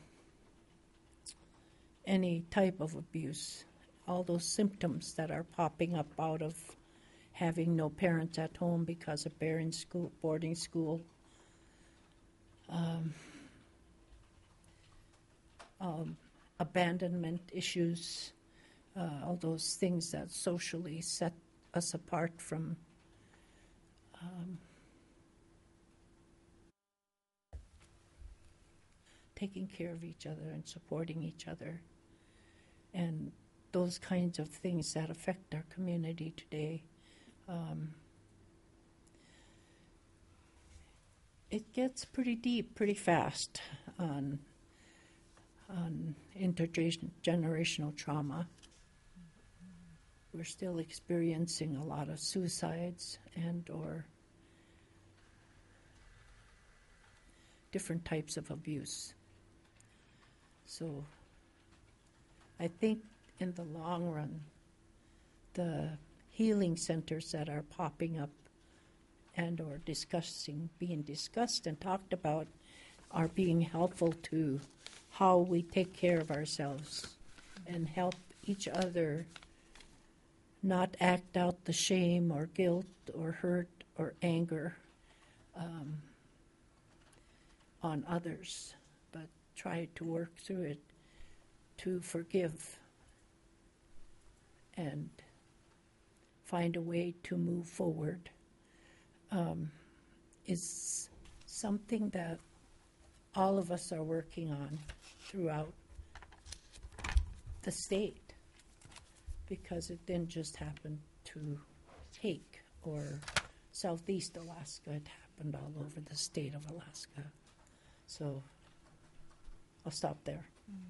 any type of abuse, all those symptoms that are popping up out of having no parents at home because of boarding school, boarding school, um, um, abandonment issues, uh, all those things that socially set us apart from um, taking care of each other and supporting each other, and those kinds of things that affect our community today. Um, it gets pretty deep pretty fast on on intergenerational trauma. We're still experiencing a lot of suicides and or different types of abuse. So I think in the long run, the healing centers that are popping up and or discussing, being discussed and talked about are being helpful to how we take care of ourselves and help each other not act out the shame or guilt or hurt or anger um, on others, but try to work through it to forgive and find a way to move forward. Um, is something that all of us are working on throughout the state, because it didn't just happen to Hake or Southeast Alaska, it happened all over the state of Alaska. So I'll stop there.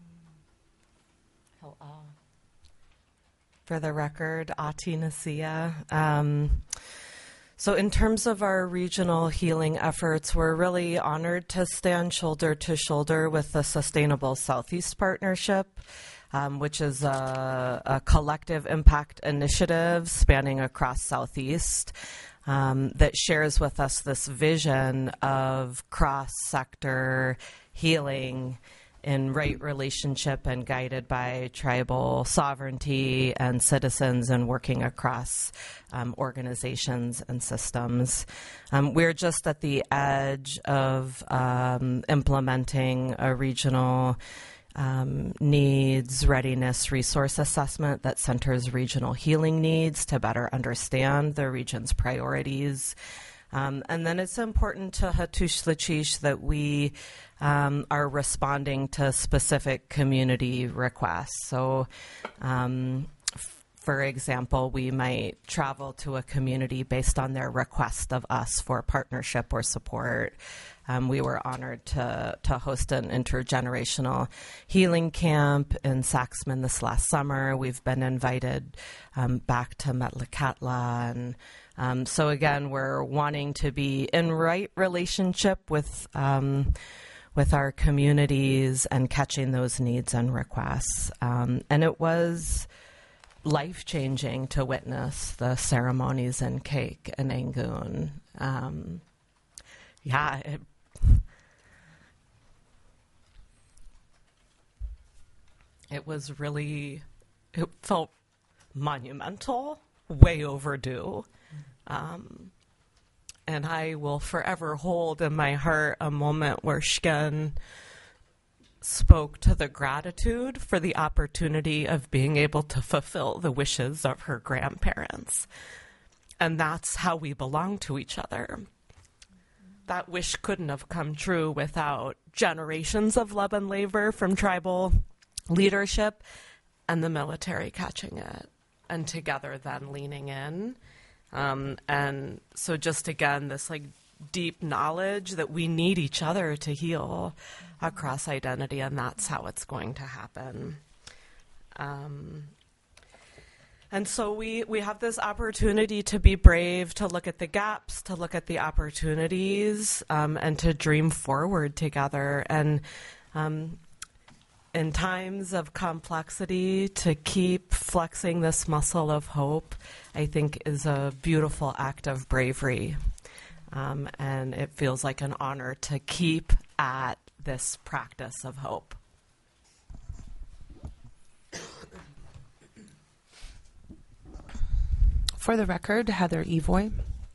For the record, Ati Nasia. Um, so in terms of our regional healing efforts, we're really honored to stand shoulder to shoulder with the Sustainable Southeast Partnership, um, which is a, a collective impact initiative spanning across Southeast um, that shares with us this vision of cross-sector healing in right relationship and guided by tribal sovereignty and citizens and working across um, organizations and systems. Um, we're just at the edge of um, implementing a regional um, needs readiness resource assessment that centers regional healing needs to better understand the region's priorities. Um, and then it's important to Hattush Lachish that we um, are responding to specific community requests. So, um, f- for example, we might travel to a community based on their request of us for partnership or support. Um, we were honored to, to host an intergenerational healing camp in Saxman this last summer. We've been invited um, back to Metlakatla, and um, so again, we're wanting to be in right relationship with um, with our communities and catching those needs and requests. Um, and it was life-changing to witness the ceremonies in Cake and Angoon. Um, yeah, it It was really, it felt monumental, way overdue. Um, and I will forever hold in my heart a moment where Shken spoke to the gratitude for the opportunity of being able to fulfill the wishes of her grandparents. And that's how we belong to each other. That wish couldn't have come true without generations of love and labor from tribal leadership and the military catching it, and together then leaning in Um, and so just again, this like deep knowledge that we need each other to heal across identity, and that's how it's going to happen. Um, and so we, we have this opportunity to be brave, to look at the gaps, to look at the opportunities, um, and to dream forward together. And um, in times of complexity, to keep flexing this muscle of hope, I think is a beautiful act of bravery. Um, and it feels like an honor to keep at this practice of hope. For the record, Heather Evoy.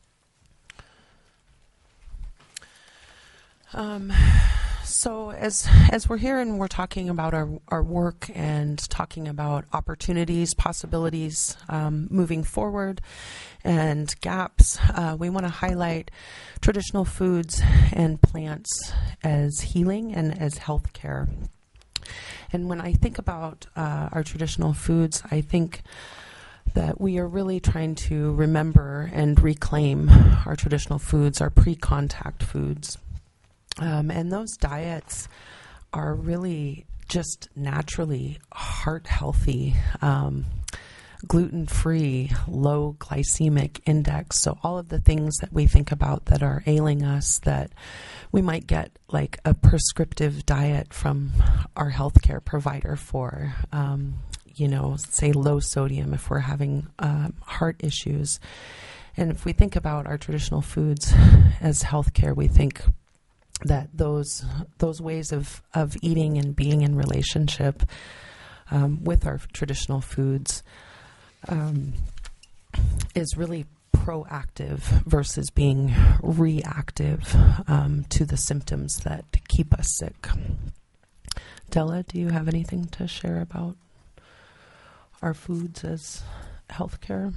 Um, so as as we're here and we're talking about our, our work and talking about opportunities, possibilities, um, moving forward, and gaps, uh, we want to highlight traditional foods and plants as healing and as healthcare. And when I think about uh, our traditional foods, I think that we are really trying to remember and reclaim our traditional foods, our pre-contact foods. Um, and those diets are really just naturally heart healthy, um, gluten-free, low glycemic index. So all of the things that we think about that are ailing us, that we might get like a prescriptive diet from our healthcare provider for, um, you know, say low sodium if we're having um, heart issues. And if we think about our traditional foods as healthcare, we think that those those ways of, of eating and being in relationship um, with our traditional foods um, is really proactive versus being reactive um, to the symptoms that keep us sick. Della, do you have anything to share about our foods as healthcare?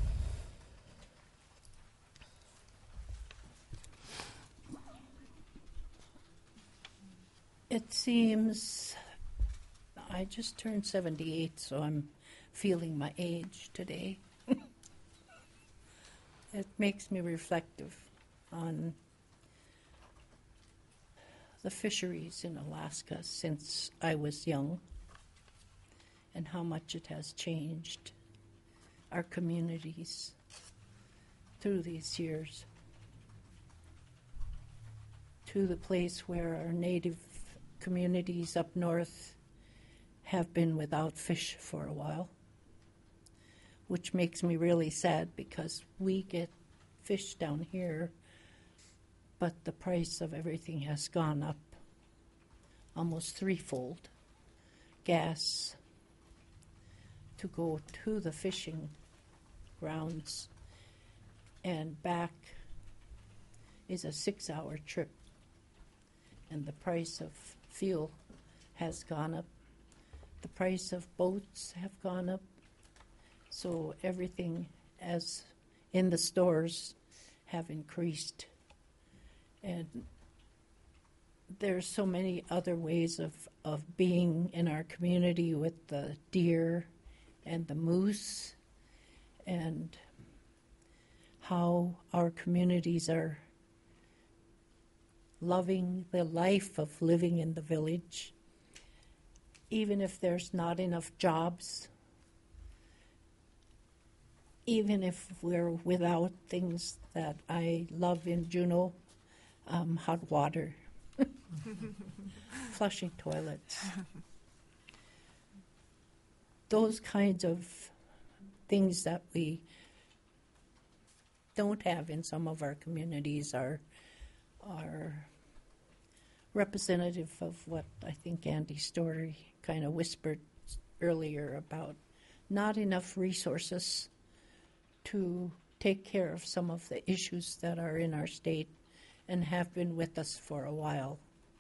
It seems I just turned seventy-eight, so I'm feeling my age today. It makes me reflective on the fisheries in Alaska since I was young and how much it has changed our communities through these years to the place where our native communities up north have been without fish for a while, which makes me really sad because we get fish down here, but the price of everything has gone up almost threefold. Gas to go to the fishing grounds and back is a six-hour trip, and the price of fuel has gone up. The price of boats have gone up. So everything as in the stores have increased. And there's so many other ways of, of being in our community with the deer and the moose and how our communities are loving the life of living in the village, even if there's not enough jobs, even if we're without things that I love in Juneau, um, hot water, flushing toilets. Those kinds of things that we don't have in some of our communities are are representative of what I think Andy Story kind of whispered earlier about not enough resources to take care of some of the issues that are in our state and have been with us for a while.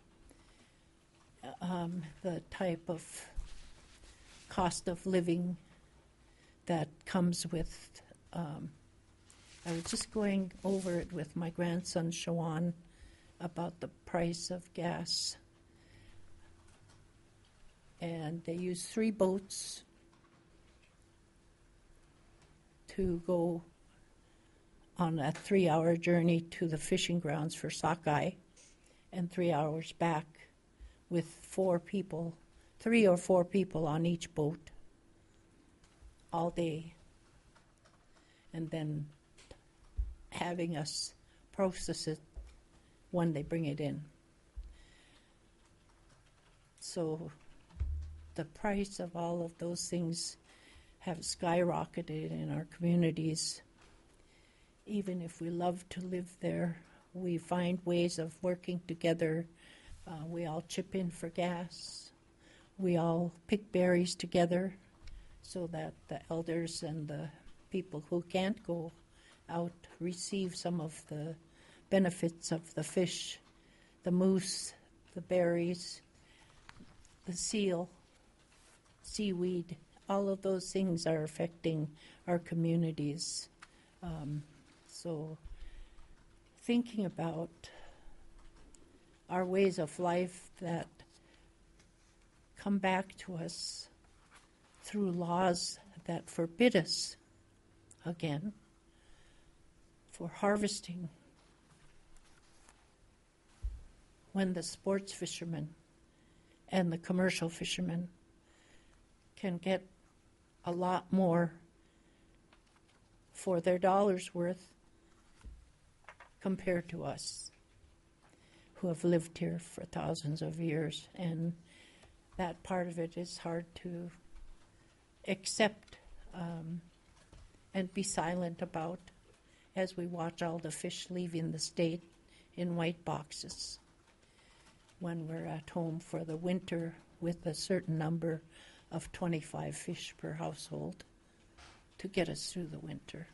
Um, the type of cost of living that comes with, um, I was just going over it with my grandson, Shawan, about the price of gas. And they use three boats to go on a three-hour journey to the fishing grounds for sockeye and three hours back with four people, three or four people on each boat all day, and then having us process it when they bring it in. So the price of all of those things have skyrocketed in our communities. Even if we love to live there, we find ways of working together. Uh, we all chip in for gas. We all pick berries together so that the elders and the people who can't go out receive some of the benefits of the fish, the moose, the berries, the seal, seaweed. All of those things are affecting our communities. Um, so thinking about our ways of life that come back to us through laws that forbid us, again, for harvesting. When the sports fishermen and the commercial fishermen can get a lot more for their dollar's worth compared to us who have lived here for thousands of years. And that part of it is hard to accept um, and be silent about as we watch all the fish leaving the state in white boxes when we're at home for the winter with a certain number of twenty-five fish per household to get us through the winter.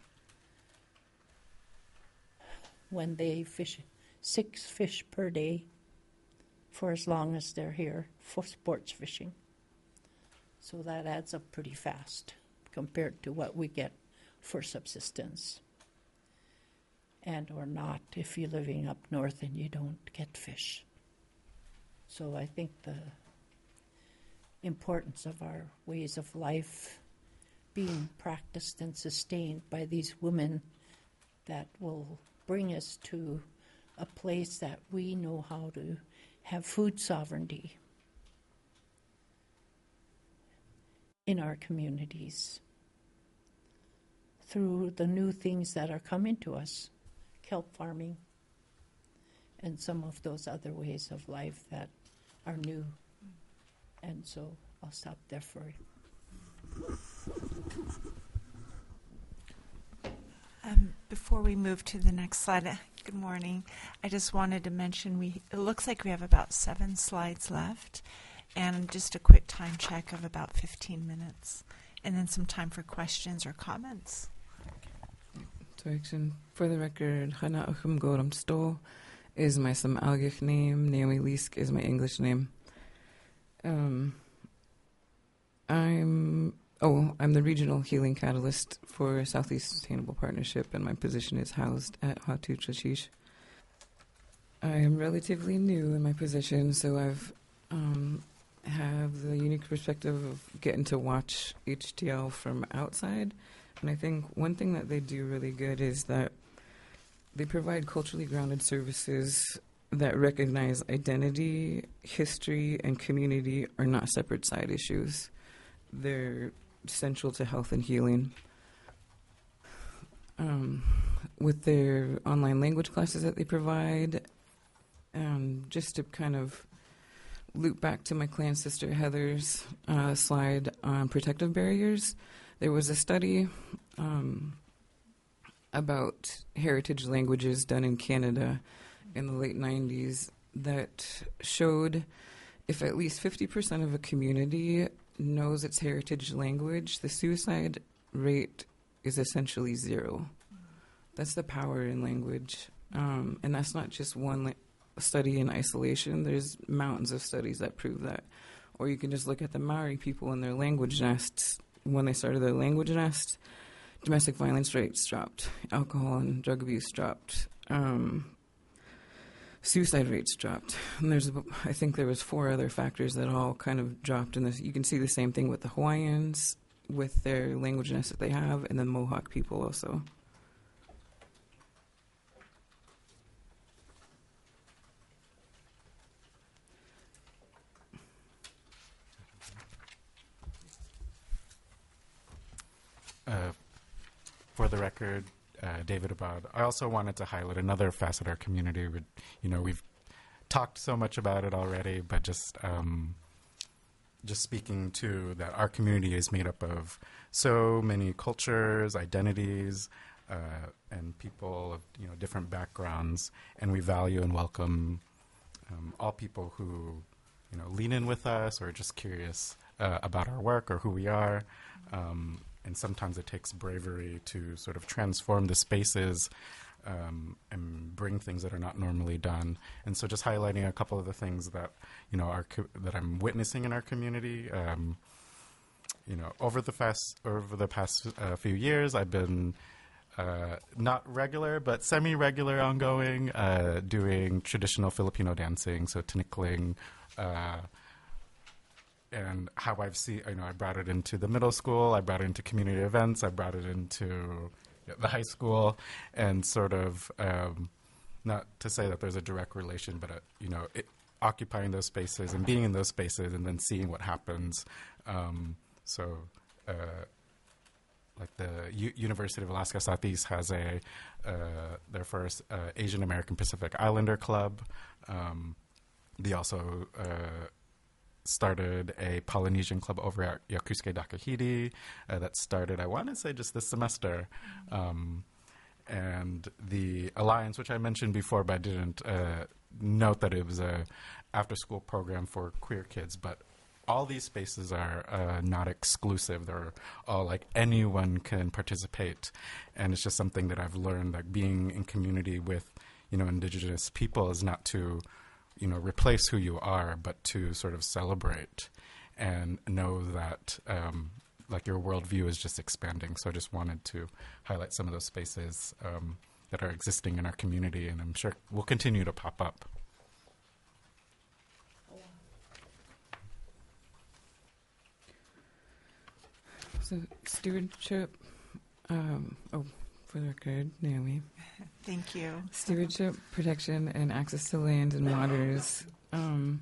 When they fish six fish per day for as long as they're here for sports fishing. So that adds up pretty fast compared to what we get for subsistence. And or not if you're living up north and you don't get fish. So I think the importance of our ways of life being practiced and sustained by these women that will bring us to a place that we know how to have food sovereignty in our communities through the new things that are coming to us, kelp farming, and some of those other ways of life that are new. And so I'll stop there for you. Um, before we move to the next slide, uh, good morning. I just wanted to mention we it looks like we have about seven slides left, and just a quick time check of about fifteen minutes, and then some time for questions or comments. Direction. For the record, Hana Uchum Goram Sto is my Samalgic name. Naomi Lisk is my English name. Um, I'm oh, I'm the regional healing catalyst for Southeast Sustainable Partnership, and my position is housed at Hattuch Lachish. I am relatively new in my position, so I've um, have the unique perspective of getting to watch H T L from outside. And I think one thing that they do really good is that they provide culturally grounded services that recognize identity, history, and community are not separate side issues. They're central to health and healing. Um, with their online language classes that they provide, um, just to kind of loop back to my clan sister Heather's uh, slide on protective barriers, there was a study um, about heritage languages done in Canada in the late nineties that showed if at least fifty percent of a community knows its heritage language, the suicide rate is essentially zero. That's the power in language. Um, and that's not just one la- study in isolation. There's mountains of studies that prove that. Or you can just look at the Maori people and their language nests. When they started their language nest, domestic violence rates dropped, alcohol and drug abuse dropped, um, suicide rates dropped. And there's, I think there was four other factors that all kind of dropped. And this, you can see the same thing with the Hawaiians, with their language nest that they have, and the Mohawk people also. uh, for the record, uh, David Abad. I also wanted to highlight another facet of our community. We, you know, we've talked so much about it already, but just um, just speaking to that our community is made up of so many cultures, identities, uh, and people of, you know, different backgrounds, and we value and welcome um, all people who, you know, lean in with us or are just curious uh, about our work or who we are. Um, and sometimes it takes bravery to sort of transform the spaces um, and bring things that are not normally done. And so just highlighting a couple of the things that, you know, our co- that I'm witnessing in our community. Um, you know, over the past, over the past uh, few years, I've been uh, not regular, but semi-regular ongoing, uh, doing traditional Filipino dancing, so tinikling, uh, and how I've seen, you know, I brought it into the middle school, I brought it into community events, I brought it into the high school, and sort of, um, not to say that there's a direct relation, but, uh, you know, it, occupying those spaces and being in those spaces and then seeing what happens. Um, so, uh, like the U- University of Alaska Southeast has a, uh, their first uh, Asian American Pacific Islander Club. Um, they also uh, started a Polynesian club over at Yakusuke Dakahiti uh, that started, I want to say, just this semester. Um, and the Alliance, which I mentioned before, but I didn't uh, note that it was a after-school program for queer kids. But all these spaces are uh, not exclusive. They're all like anyone can participate. And it's just something that I've learned, like being in community with, you know, Indigenous people is not to, you know, replace who you are, but to sort of celebrate and know that, um, like, your worldview is just expanding. So I just wanted to highlight some of those spaces um, that are existing in our community, and I'm sure will continue to pop up. So stewardship, um, oh, for the record, Naomi. Thank you. Stewardship, protection, and access to land and waters. Um,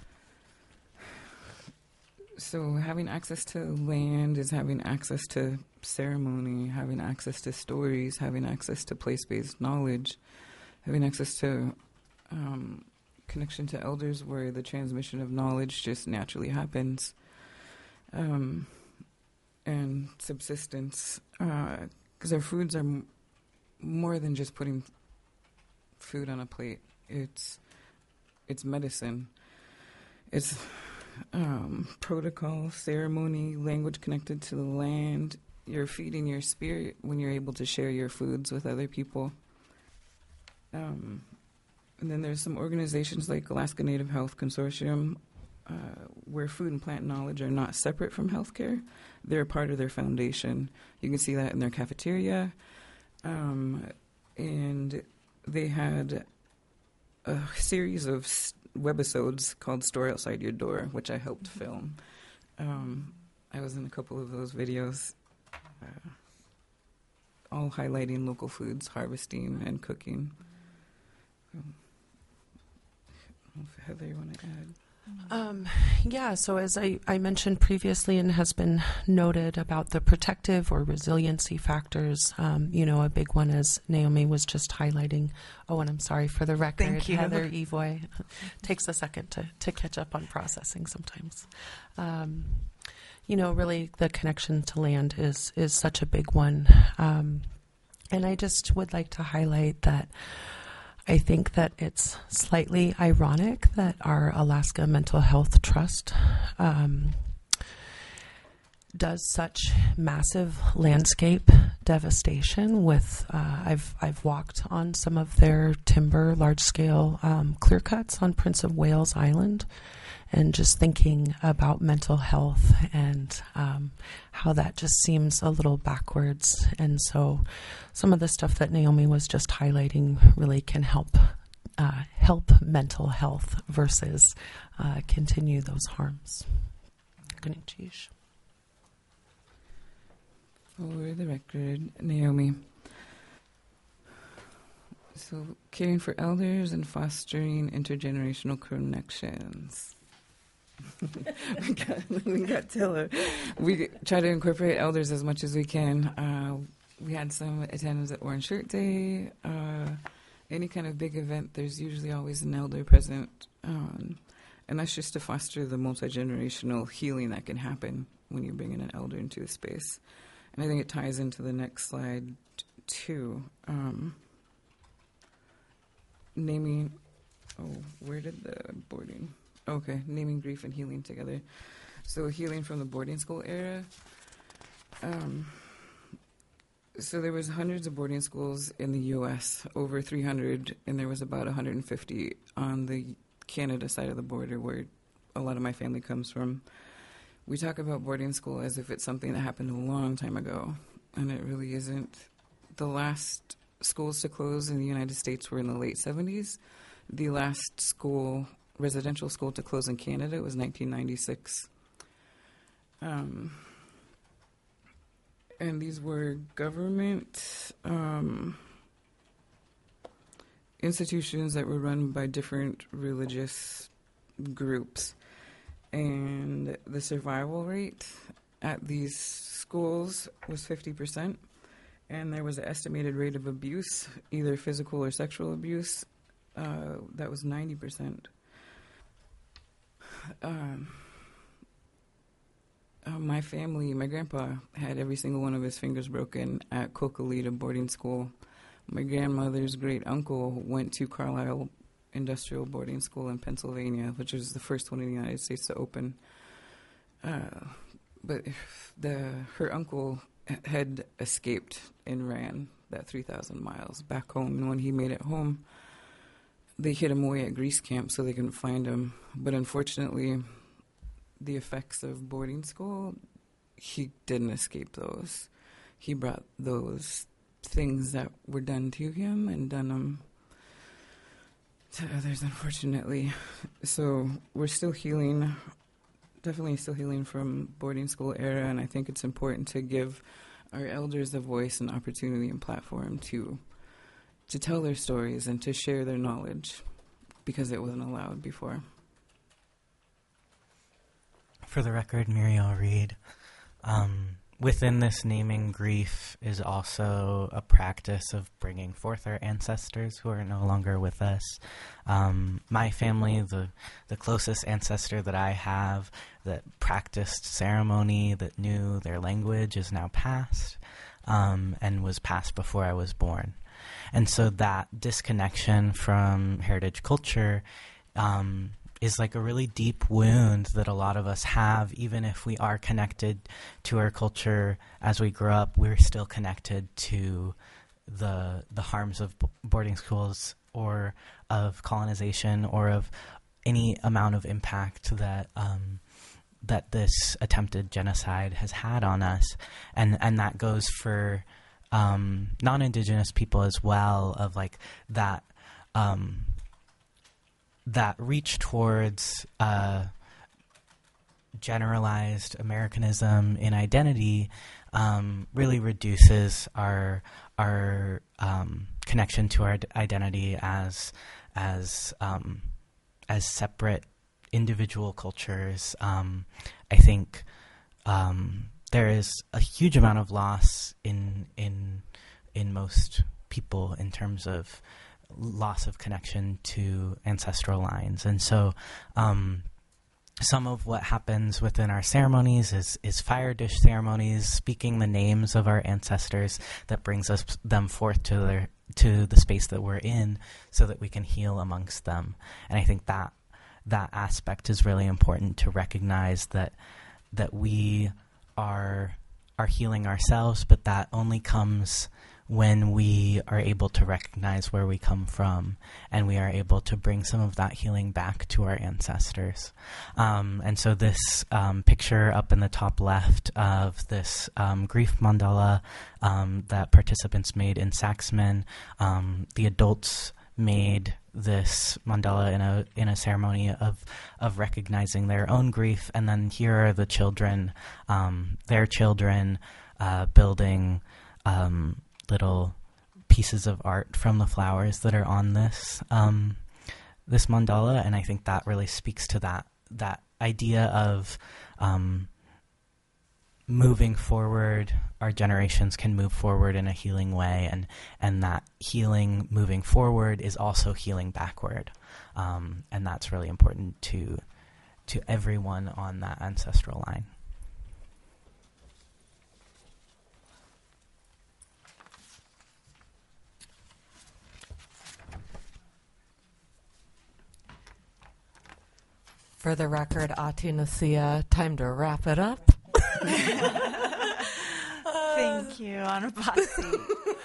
so having access to land is having access to ceremony, having access to stories, having access to place-based knowledge, having access to um, connection to elders where the transmission of knowledge just naturally happens. Um, and subsistence, because uh, our foods are m- more than just putting food on a plate. It's it's medicine. It's um, protocol, ceremony, language connected to the land. You're feeding your spirit when you're able to share your foods with other people. Um, and then there's some organizations like Alaska Native Health Consortium, uh, where food and plant knowledge are not separate from healthcare. They're a part of their foundation. You can see that in their cafeteria. Um, and they had a series of s- webisodes called Story Outside Your Door, which I helped film. Um, I was in a couple of those videos, uh, all highlighting local foods, harvesting and cooking. Um, I don't know if Heather, you want to add? Um, yeah, so as I, I mentioned previously and has been noted about the protective or resiliency factors, um, you know, a big one, as Naomi was just highlighting. Oh, and I'm sorry for the record, Thank you. Heather Evoy. Takes a second to, to catch up on processing sometimes. Um, you know, really the connection to land is, is such a big one. Um, and I just would like to highlight that I think that it's slightly ironic that our Alaska Mental Health Trust um, does such massive landscape devastation with, uh, I've I've walked on some of their timber large-scale um, clear cuts on Prince of Wales Island, and just thinking about mental health and um, how that just seems a little backwards. And so some of the stuff that Naomi was just highlighting really can help uh, help mental health versus uh, continue those harms. Ganesh. For the record, Naomi. So caring for elders and fostering intergenerational connections. we got, we got Tilla. We try to incorporate elders as much as we can. Uh, we had some attendance at Orange Shirt Day. Uh, any kind of big event, there's usually always an elder present. Um, and that's just to foster the multi-generational healing that can happen when you bring in an elder into a space. And I think it ties into the next slide, t- too. Um, naming, oh, where did the boarding... Okay, naming grief and healing together. So healing from the boarding school era. Um, so there was hundreds of boarding schools in the U S, over three hundred, and there was about one hundred fifty on the Canada side of the border where a lot of my family comes from. We talk about boarding school as if it's something that happened a long time ago, and it really isn't. The last schools to close in the United States were in the late seventies. The last school... residential school to close in Canada was nineteen ninety-six. Um, and these were government um, institutions that were run by different religious groups. And the survival rate at these schools was fifty percent. And there was an estimated rate of abuse, either physical or sexual abuse, uh, that was ninety percent. Um, uh, my family, my grandpa had every single one of his fingers broken at Cocolita boarding school. My grandmother's great uncle went to Carlisle Industrial Boarding School in Pennsylvania, which was the first one in the United States to open. Uh, but the her uncle had escaped and ran that three thousand miles back home, and when he made it home, they hid him away at Grease Camp so they couldn't find him. But unfortunately, the effects of boarding school, he didn't escape those. He brought those things that were done to him and done them to others, unfortunately. So we're still healing, definitely still healing from boarding school era, and I think it's important to give our elders a voice and opportunity and platform to to tell their stories and to share their knowledge, because it wasn't allowed before. For the record, Muriel Reed. Um, within this naming grief is also a practice of bringing forth our ancestors who are no longer with us. Um, my family, the, the closest ancestor that I have that practiced ceremony, that knew their language, is now passed, um, and was passed before I was born. And so that disconnection from heritage culture um, is like a really deep wound that a lot of us have. Even if we are connected to our culture as we grow up, we're still connected to the the harms of b- boarding schools or of colonization or of any amount of impact that um, that this attempted genocide has had on us. And, and that goes for Um, non-Indigenous people as well, of like that um, that reach towards uh, generalized Americanism in identity um, really reduces our our um, connection to our d- identity as as um, as separate individual cultures. Um, I think. Um, There is a huge amount of loss in in in most people in terms of loss of connection to ancestral lines, and so um, some of what happens within our ceremonies is is fire dish ceremonies, speaking the names of our ancestors that brings us them forth to their to the space that we're in, so that we can heal amongst them. And I think that that aspect is really important to recognize that that we. Are, are healing ourselves, but that only comes when we are able to recognize where we come from, and we are able to bring some of that healing back to our ancestors. Um, and so this um, picture up in the top left of this um, grief mandala um, that participants made in Saxman, um, the adults made this mandala in a in a ceremony of of recognizing their own grief, and then here are the children, um, their children, uh, building um, little pieces of art from the flowers that are on this um, this mandala, and I think that really speaks to that that idea of um, moving forward, our generations can move forward in a healing way, and, and that healing moving forward is also healing backward. Um, and that's really important to to everyone on that ancestral line. For the record, Ati Nasia, time to wrap it up. Thank you, Anabasi.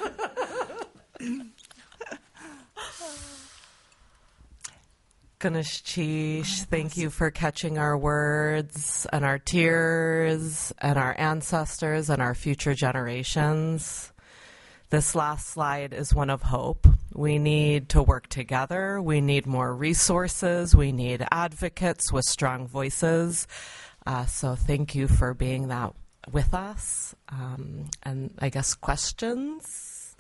Ganesh Chish, thank you for catching our words and our tears and our ancestors and our future generations. This last slide is one of hope. We need to work together. We need more resources. We need advocates with strong voices. Uh, so thank you for being that with us. Um, and I guess questions?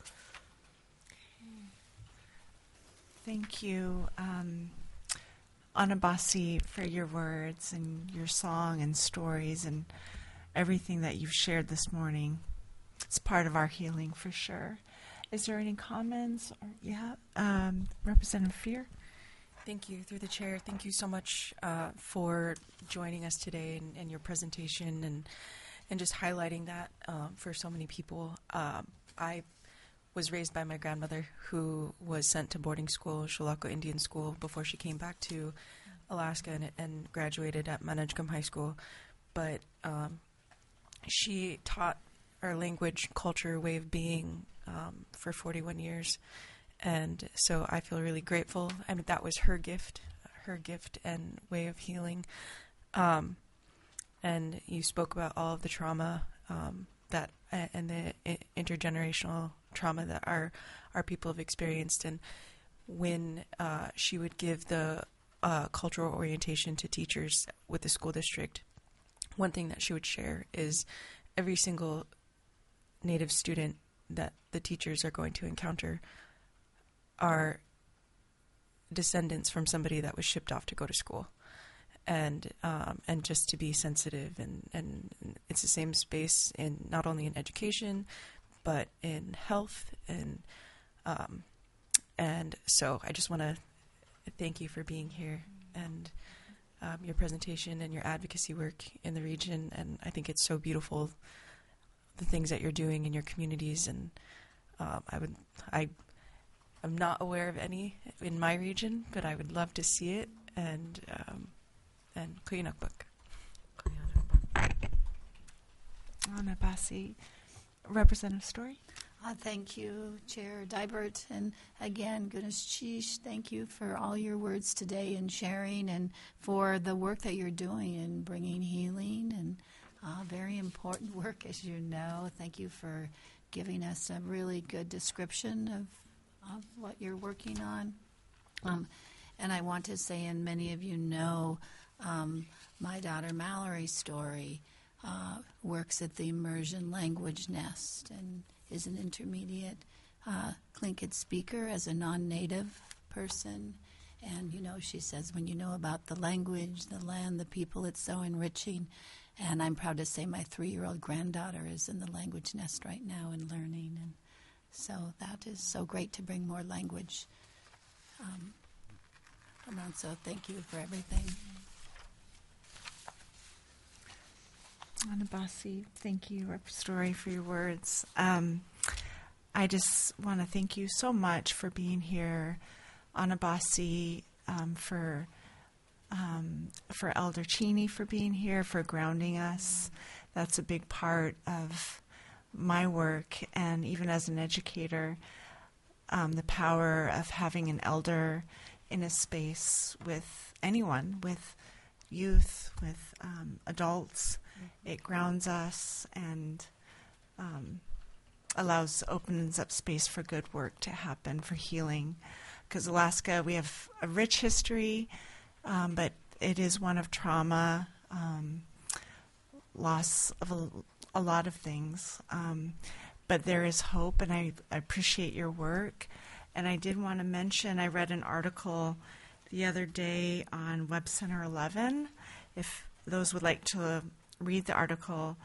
Thank you, um, Anabasi, for your words and your song and stories and everything that you've shared this morning. It's part of our healing for sure. Is there any comments? Or, yeah, um, Representative Fear? Thank you. Through the chair, thank you so much uh, for joining us today and, and your presentation and and just highlighting that um, for so many people. Um, I was raised by my grandmother, who was sent to boarding school, Chilocco Indian School, before she came back to Alaska and, and graduated at Manajgum High School. But um, she taught our language, culture, way of being um, for forty-one years. And so I feel really grateful. I mean, that was her gift, her gift and way of healing. Um, and you spoke about all of the trauma um, that uh, and the I- intergenerational trauma that our our people have experienced. And when uh, she would give the uh, cultural orientation to teachers with the school district, one thing that she would share is every single Native student that the teachers are going to encounter are descendants from somebody that was shipped off to go to school. And um, and just to be sensitive, and, and it's the same space in not only in education, but in health, and um, and so I just want to thank you for being here and um, your presentation and your advocacy work in the region. And I think it's so beautiful, the things that you're doing in your communities. And um, I would I I'm not aware of any in my region, but I would love to see it. And um, and Kuyunukbuk. Anabasi. Representative Story? Uh, thank you, Chair Dybert. And again, Ganesh Chish, thank you for all your words today and sharing, and for the work that you're doing in bringing healing, and uh, very important work, as you know. Thank you for giving us a really good description of, of what you're working on. Um, and I want to say, and many of you know, um, my daughter Mallory Story uh, works at the Immersion Language Nest and is an intermediate uh, Tlingit speaker as a non-native person. And, you know, she says, when you know about the language, the land, the people, it's so enriching. And I'm proud to say my three-year-old granddaughter is in the language nest right now and learning. And so that is so great to bring more language um, around. So thank you for everything. Anabasi, thank you, Rep Story, for your words. Um, I just want to thank you so much for being here, Anabasi, um, for um, for Elder Cheney for being here, for grounding us. That's a big part of my work, and even as an educator, um, the power of having an elder in a space with anyone, with youth, with um, adults. It grounds us and um, allows, opens up space for good work to happen, for healing. Because Alaska, we have a rich history, um, but it is one of trauma, um, loss of a, a lot of things. Um, but there is hope, and I, I appreciate your work. And I did want to mention, I read an article the other day on Web Center eleven, if those would like to read the article,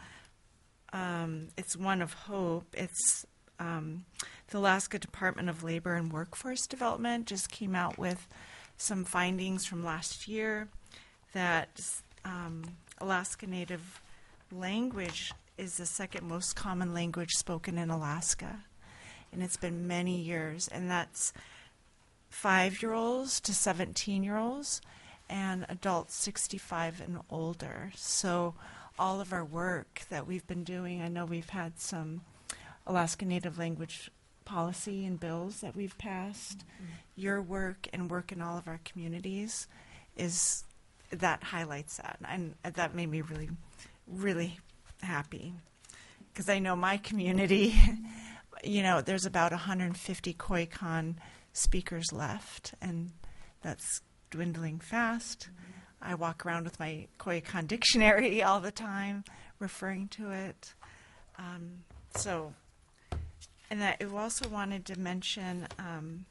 um, it's one of hope. It's um, the Alaska Department of Labor and Workforce Development just came out with some findings from last year that um, Alaska Native language is the second most common language spoken in Alaska. And it's been many years. And that's five-year-olds to seventeen-year-olds and adults sixty-five and older. So all of our work that we've been doing, I know we've had some Alaska Native language policy and bills that we've passed. Mm-hmm. Your work and work in all of our communities is, that highlights that. And that made me really, really happy. Because I know my community, you know, there's about one hundred fifty Koyukon speakers left, and that's dwindling fast. Mm-hmm. I walk around with my Koyukon dictionary all the time, referring to it. Um, so, and I also wanted to mention, um,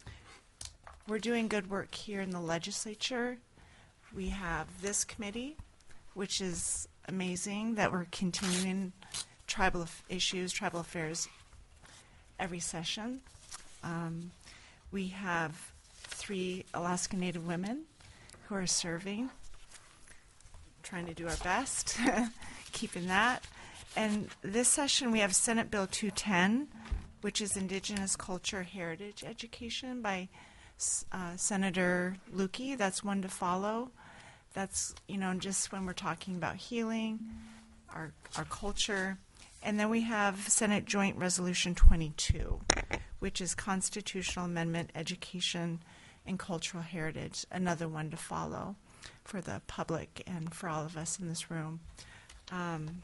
we're doing good work here in the legislature. We have this committee, which is amazing that we're continuing tribal af- issues, tribal affairs every session. Um, we have three Alaska Native women who are serving, trying to do our best, keeping that. And this session we have Senate Bill two ten, which is Indigenous Culture Heritage Education by uh, Senator Lukey. That's one to follow. That's, you know, just when we're talking about healing, our our culture. And then we have Senate Joint Resolution twenty-two, which is Constitutional Amendment Education and Cultural Heritage, another one to follow for the public and for all of us in this room. Um,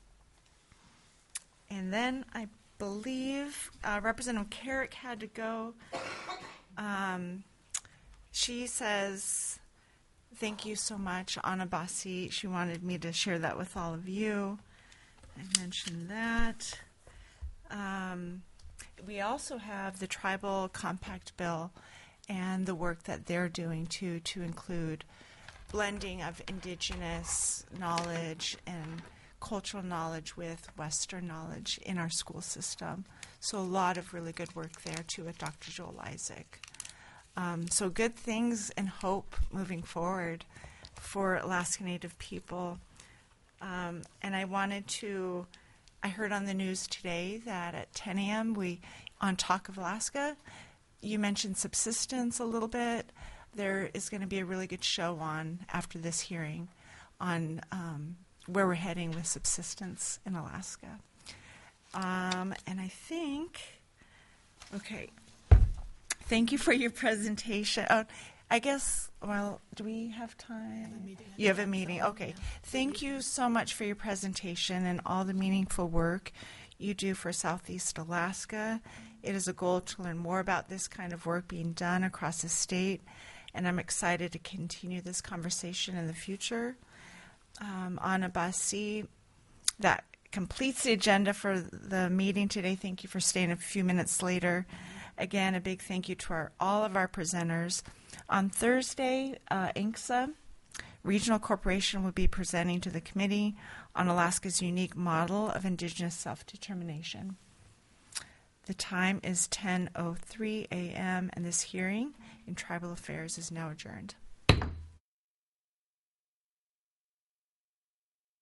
and then I believe uh, Representative Carrick had to go. Um, she says, thank you so much, Anna Bassi. She wanted me to share that with all of you. I mentioned that. Um, we also have the Tribal Compact Bill and the work that they're doing to to include blending of indigenous knowledge and cultural knowledge with Western knowledge in our school system. So a lot of really good work there too with Doctor Joel Isaac. Um, so good things and hope moving forward for Alaska Native people. Um, and I wanted to, I heard on the news today that at ten a.m. we, on Talk of Alaska, you mentioned subsistence a little bit. There is going to be a really good show on after this hearing on um, where we're heading with subsistence in Alaska. Um, and I think, okay, thank you for your presentation. Oh, I guess, well, do we have time? Have you have a meeting. Okay. Thank you so much for your presentation and all the meaningful work you do for Southeast Alaska. It is a goal to learn more about this kind of work being done across the state, and I'm excited to continue this conversation in the future. Um, Anna Bassi, that completes the agenda for the meeting today. Thank you for staying a few minutes later. Again, a big thank you to our, all of our presenters. On Thursday, uh, I N C S A Regional Corporation will be presenting to the committee on Alaska's unique model of Indigenous self-determination. The time is ten oh three a.m. and this hearing in Tribal Affairs is now adjourned.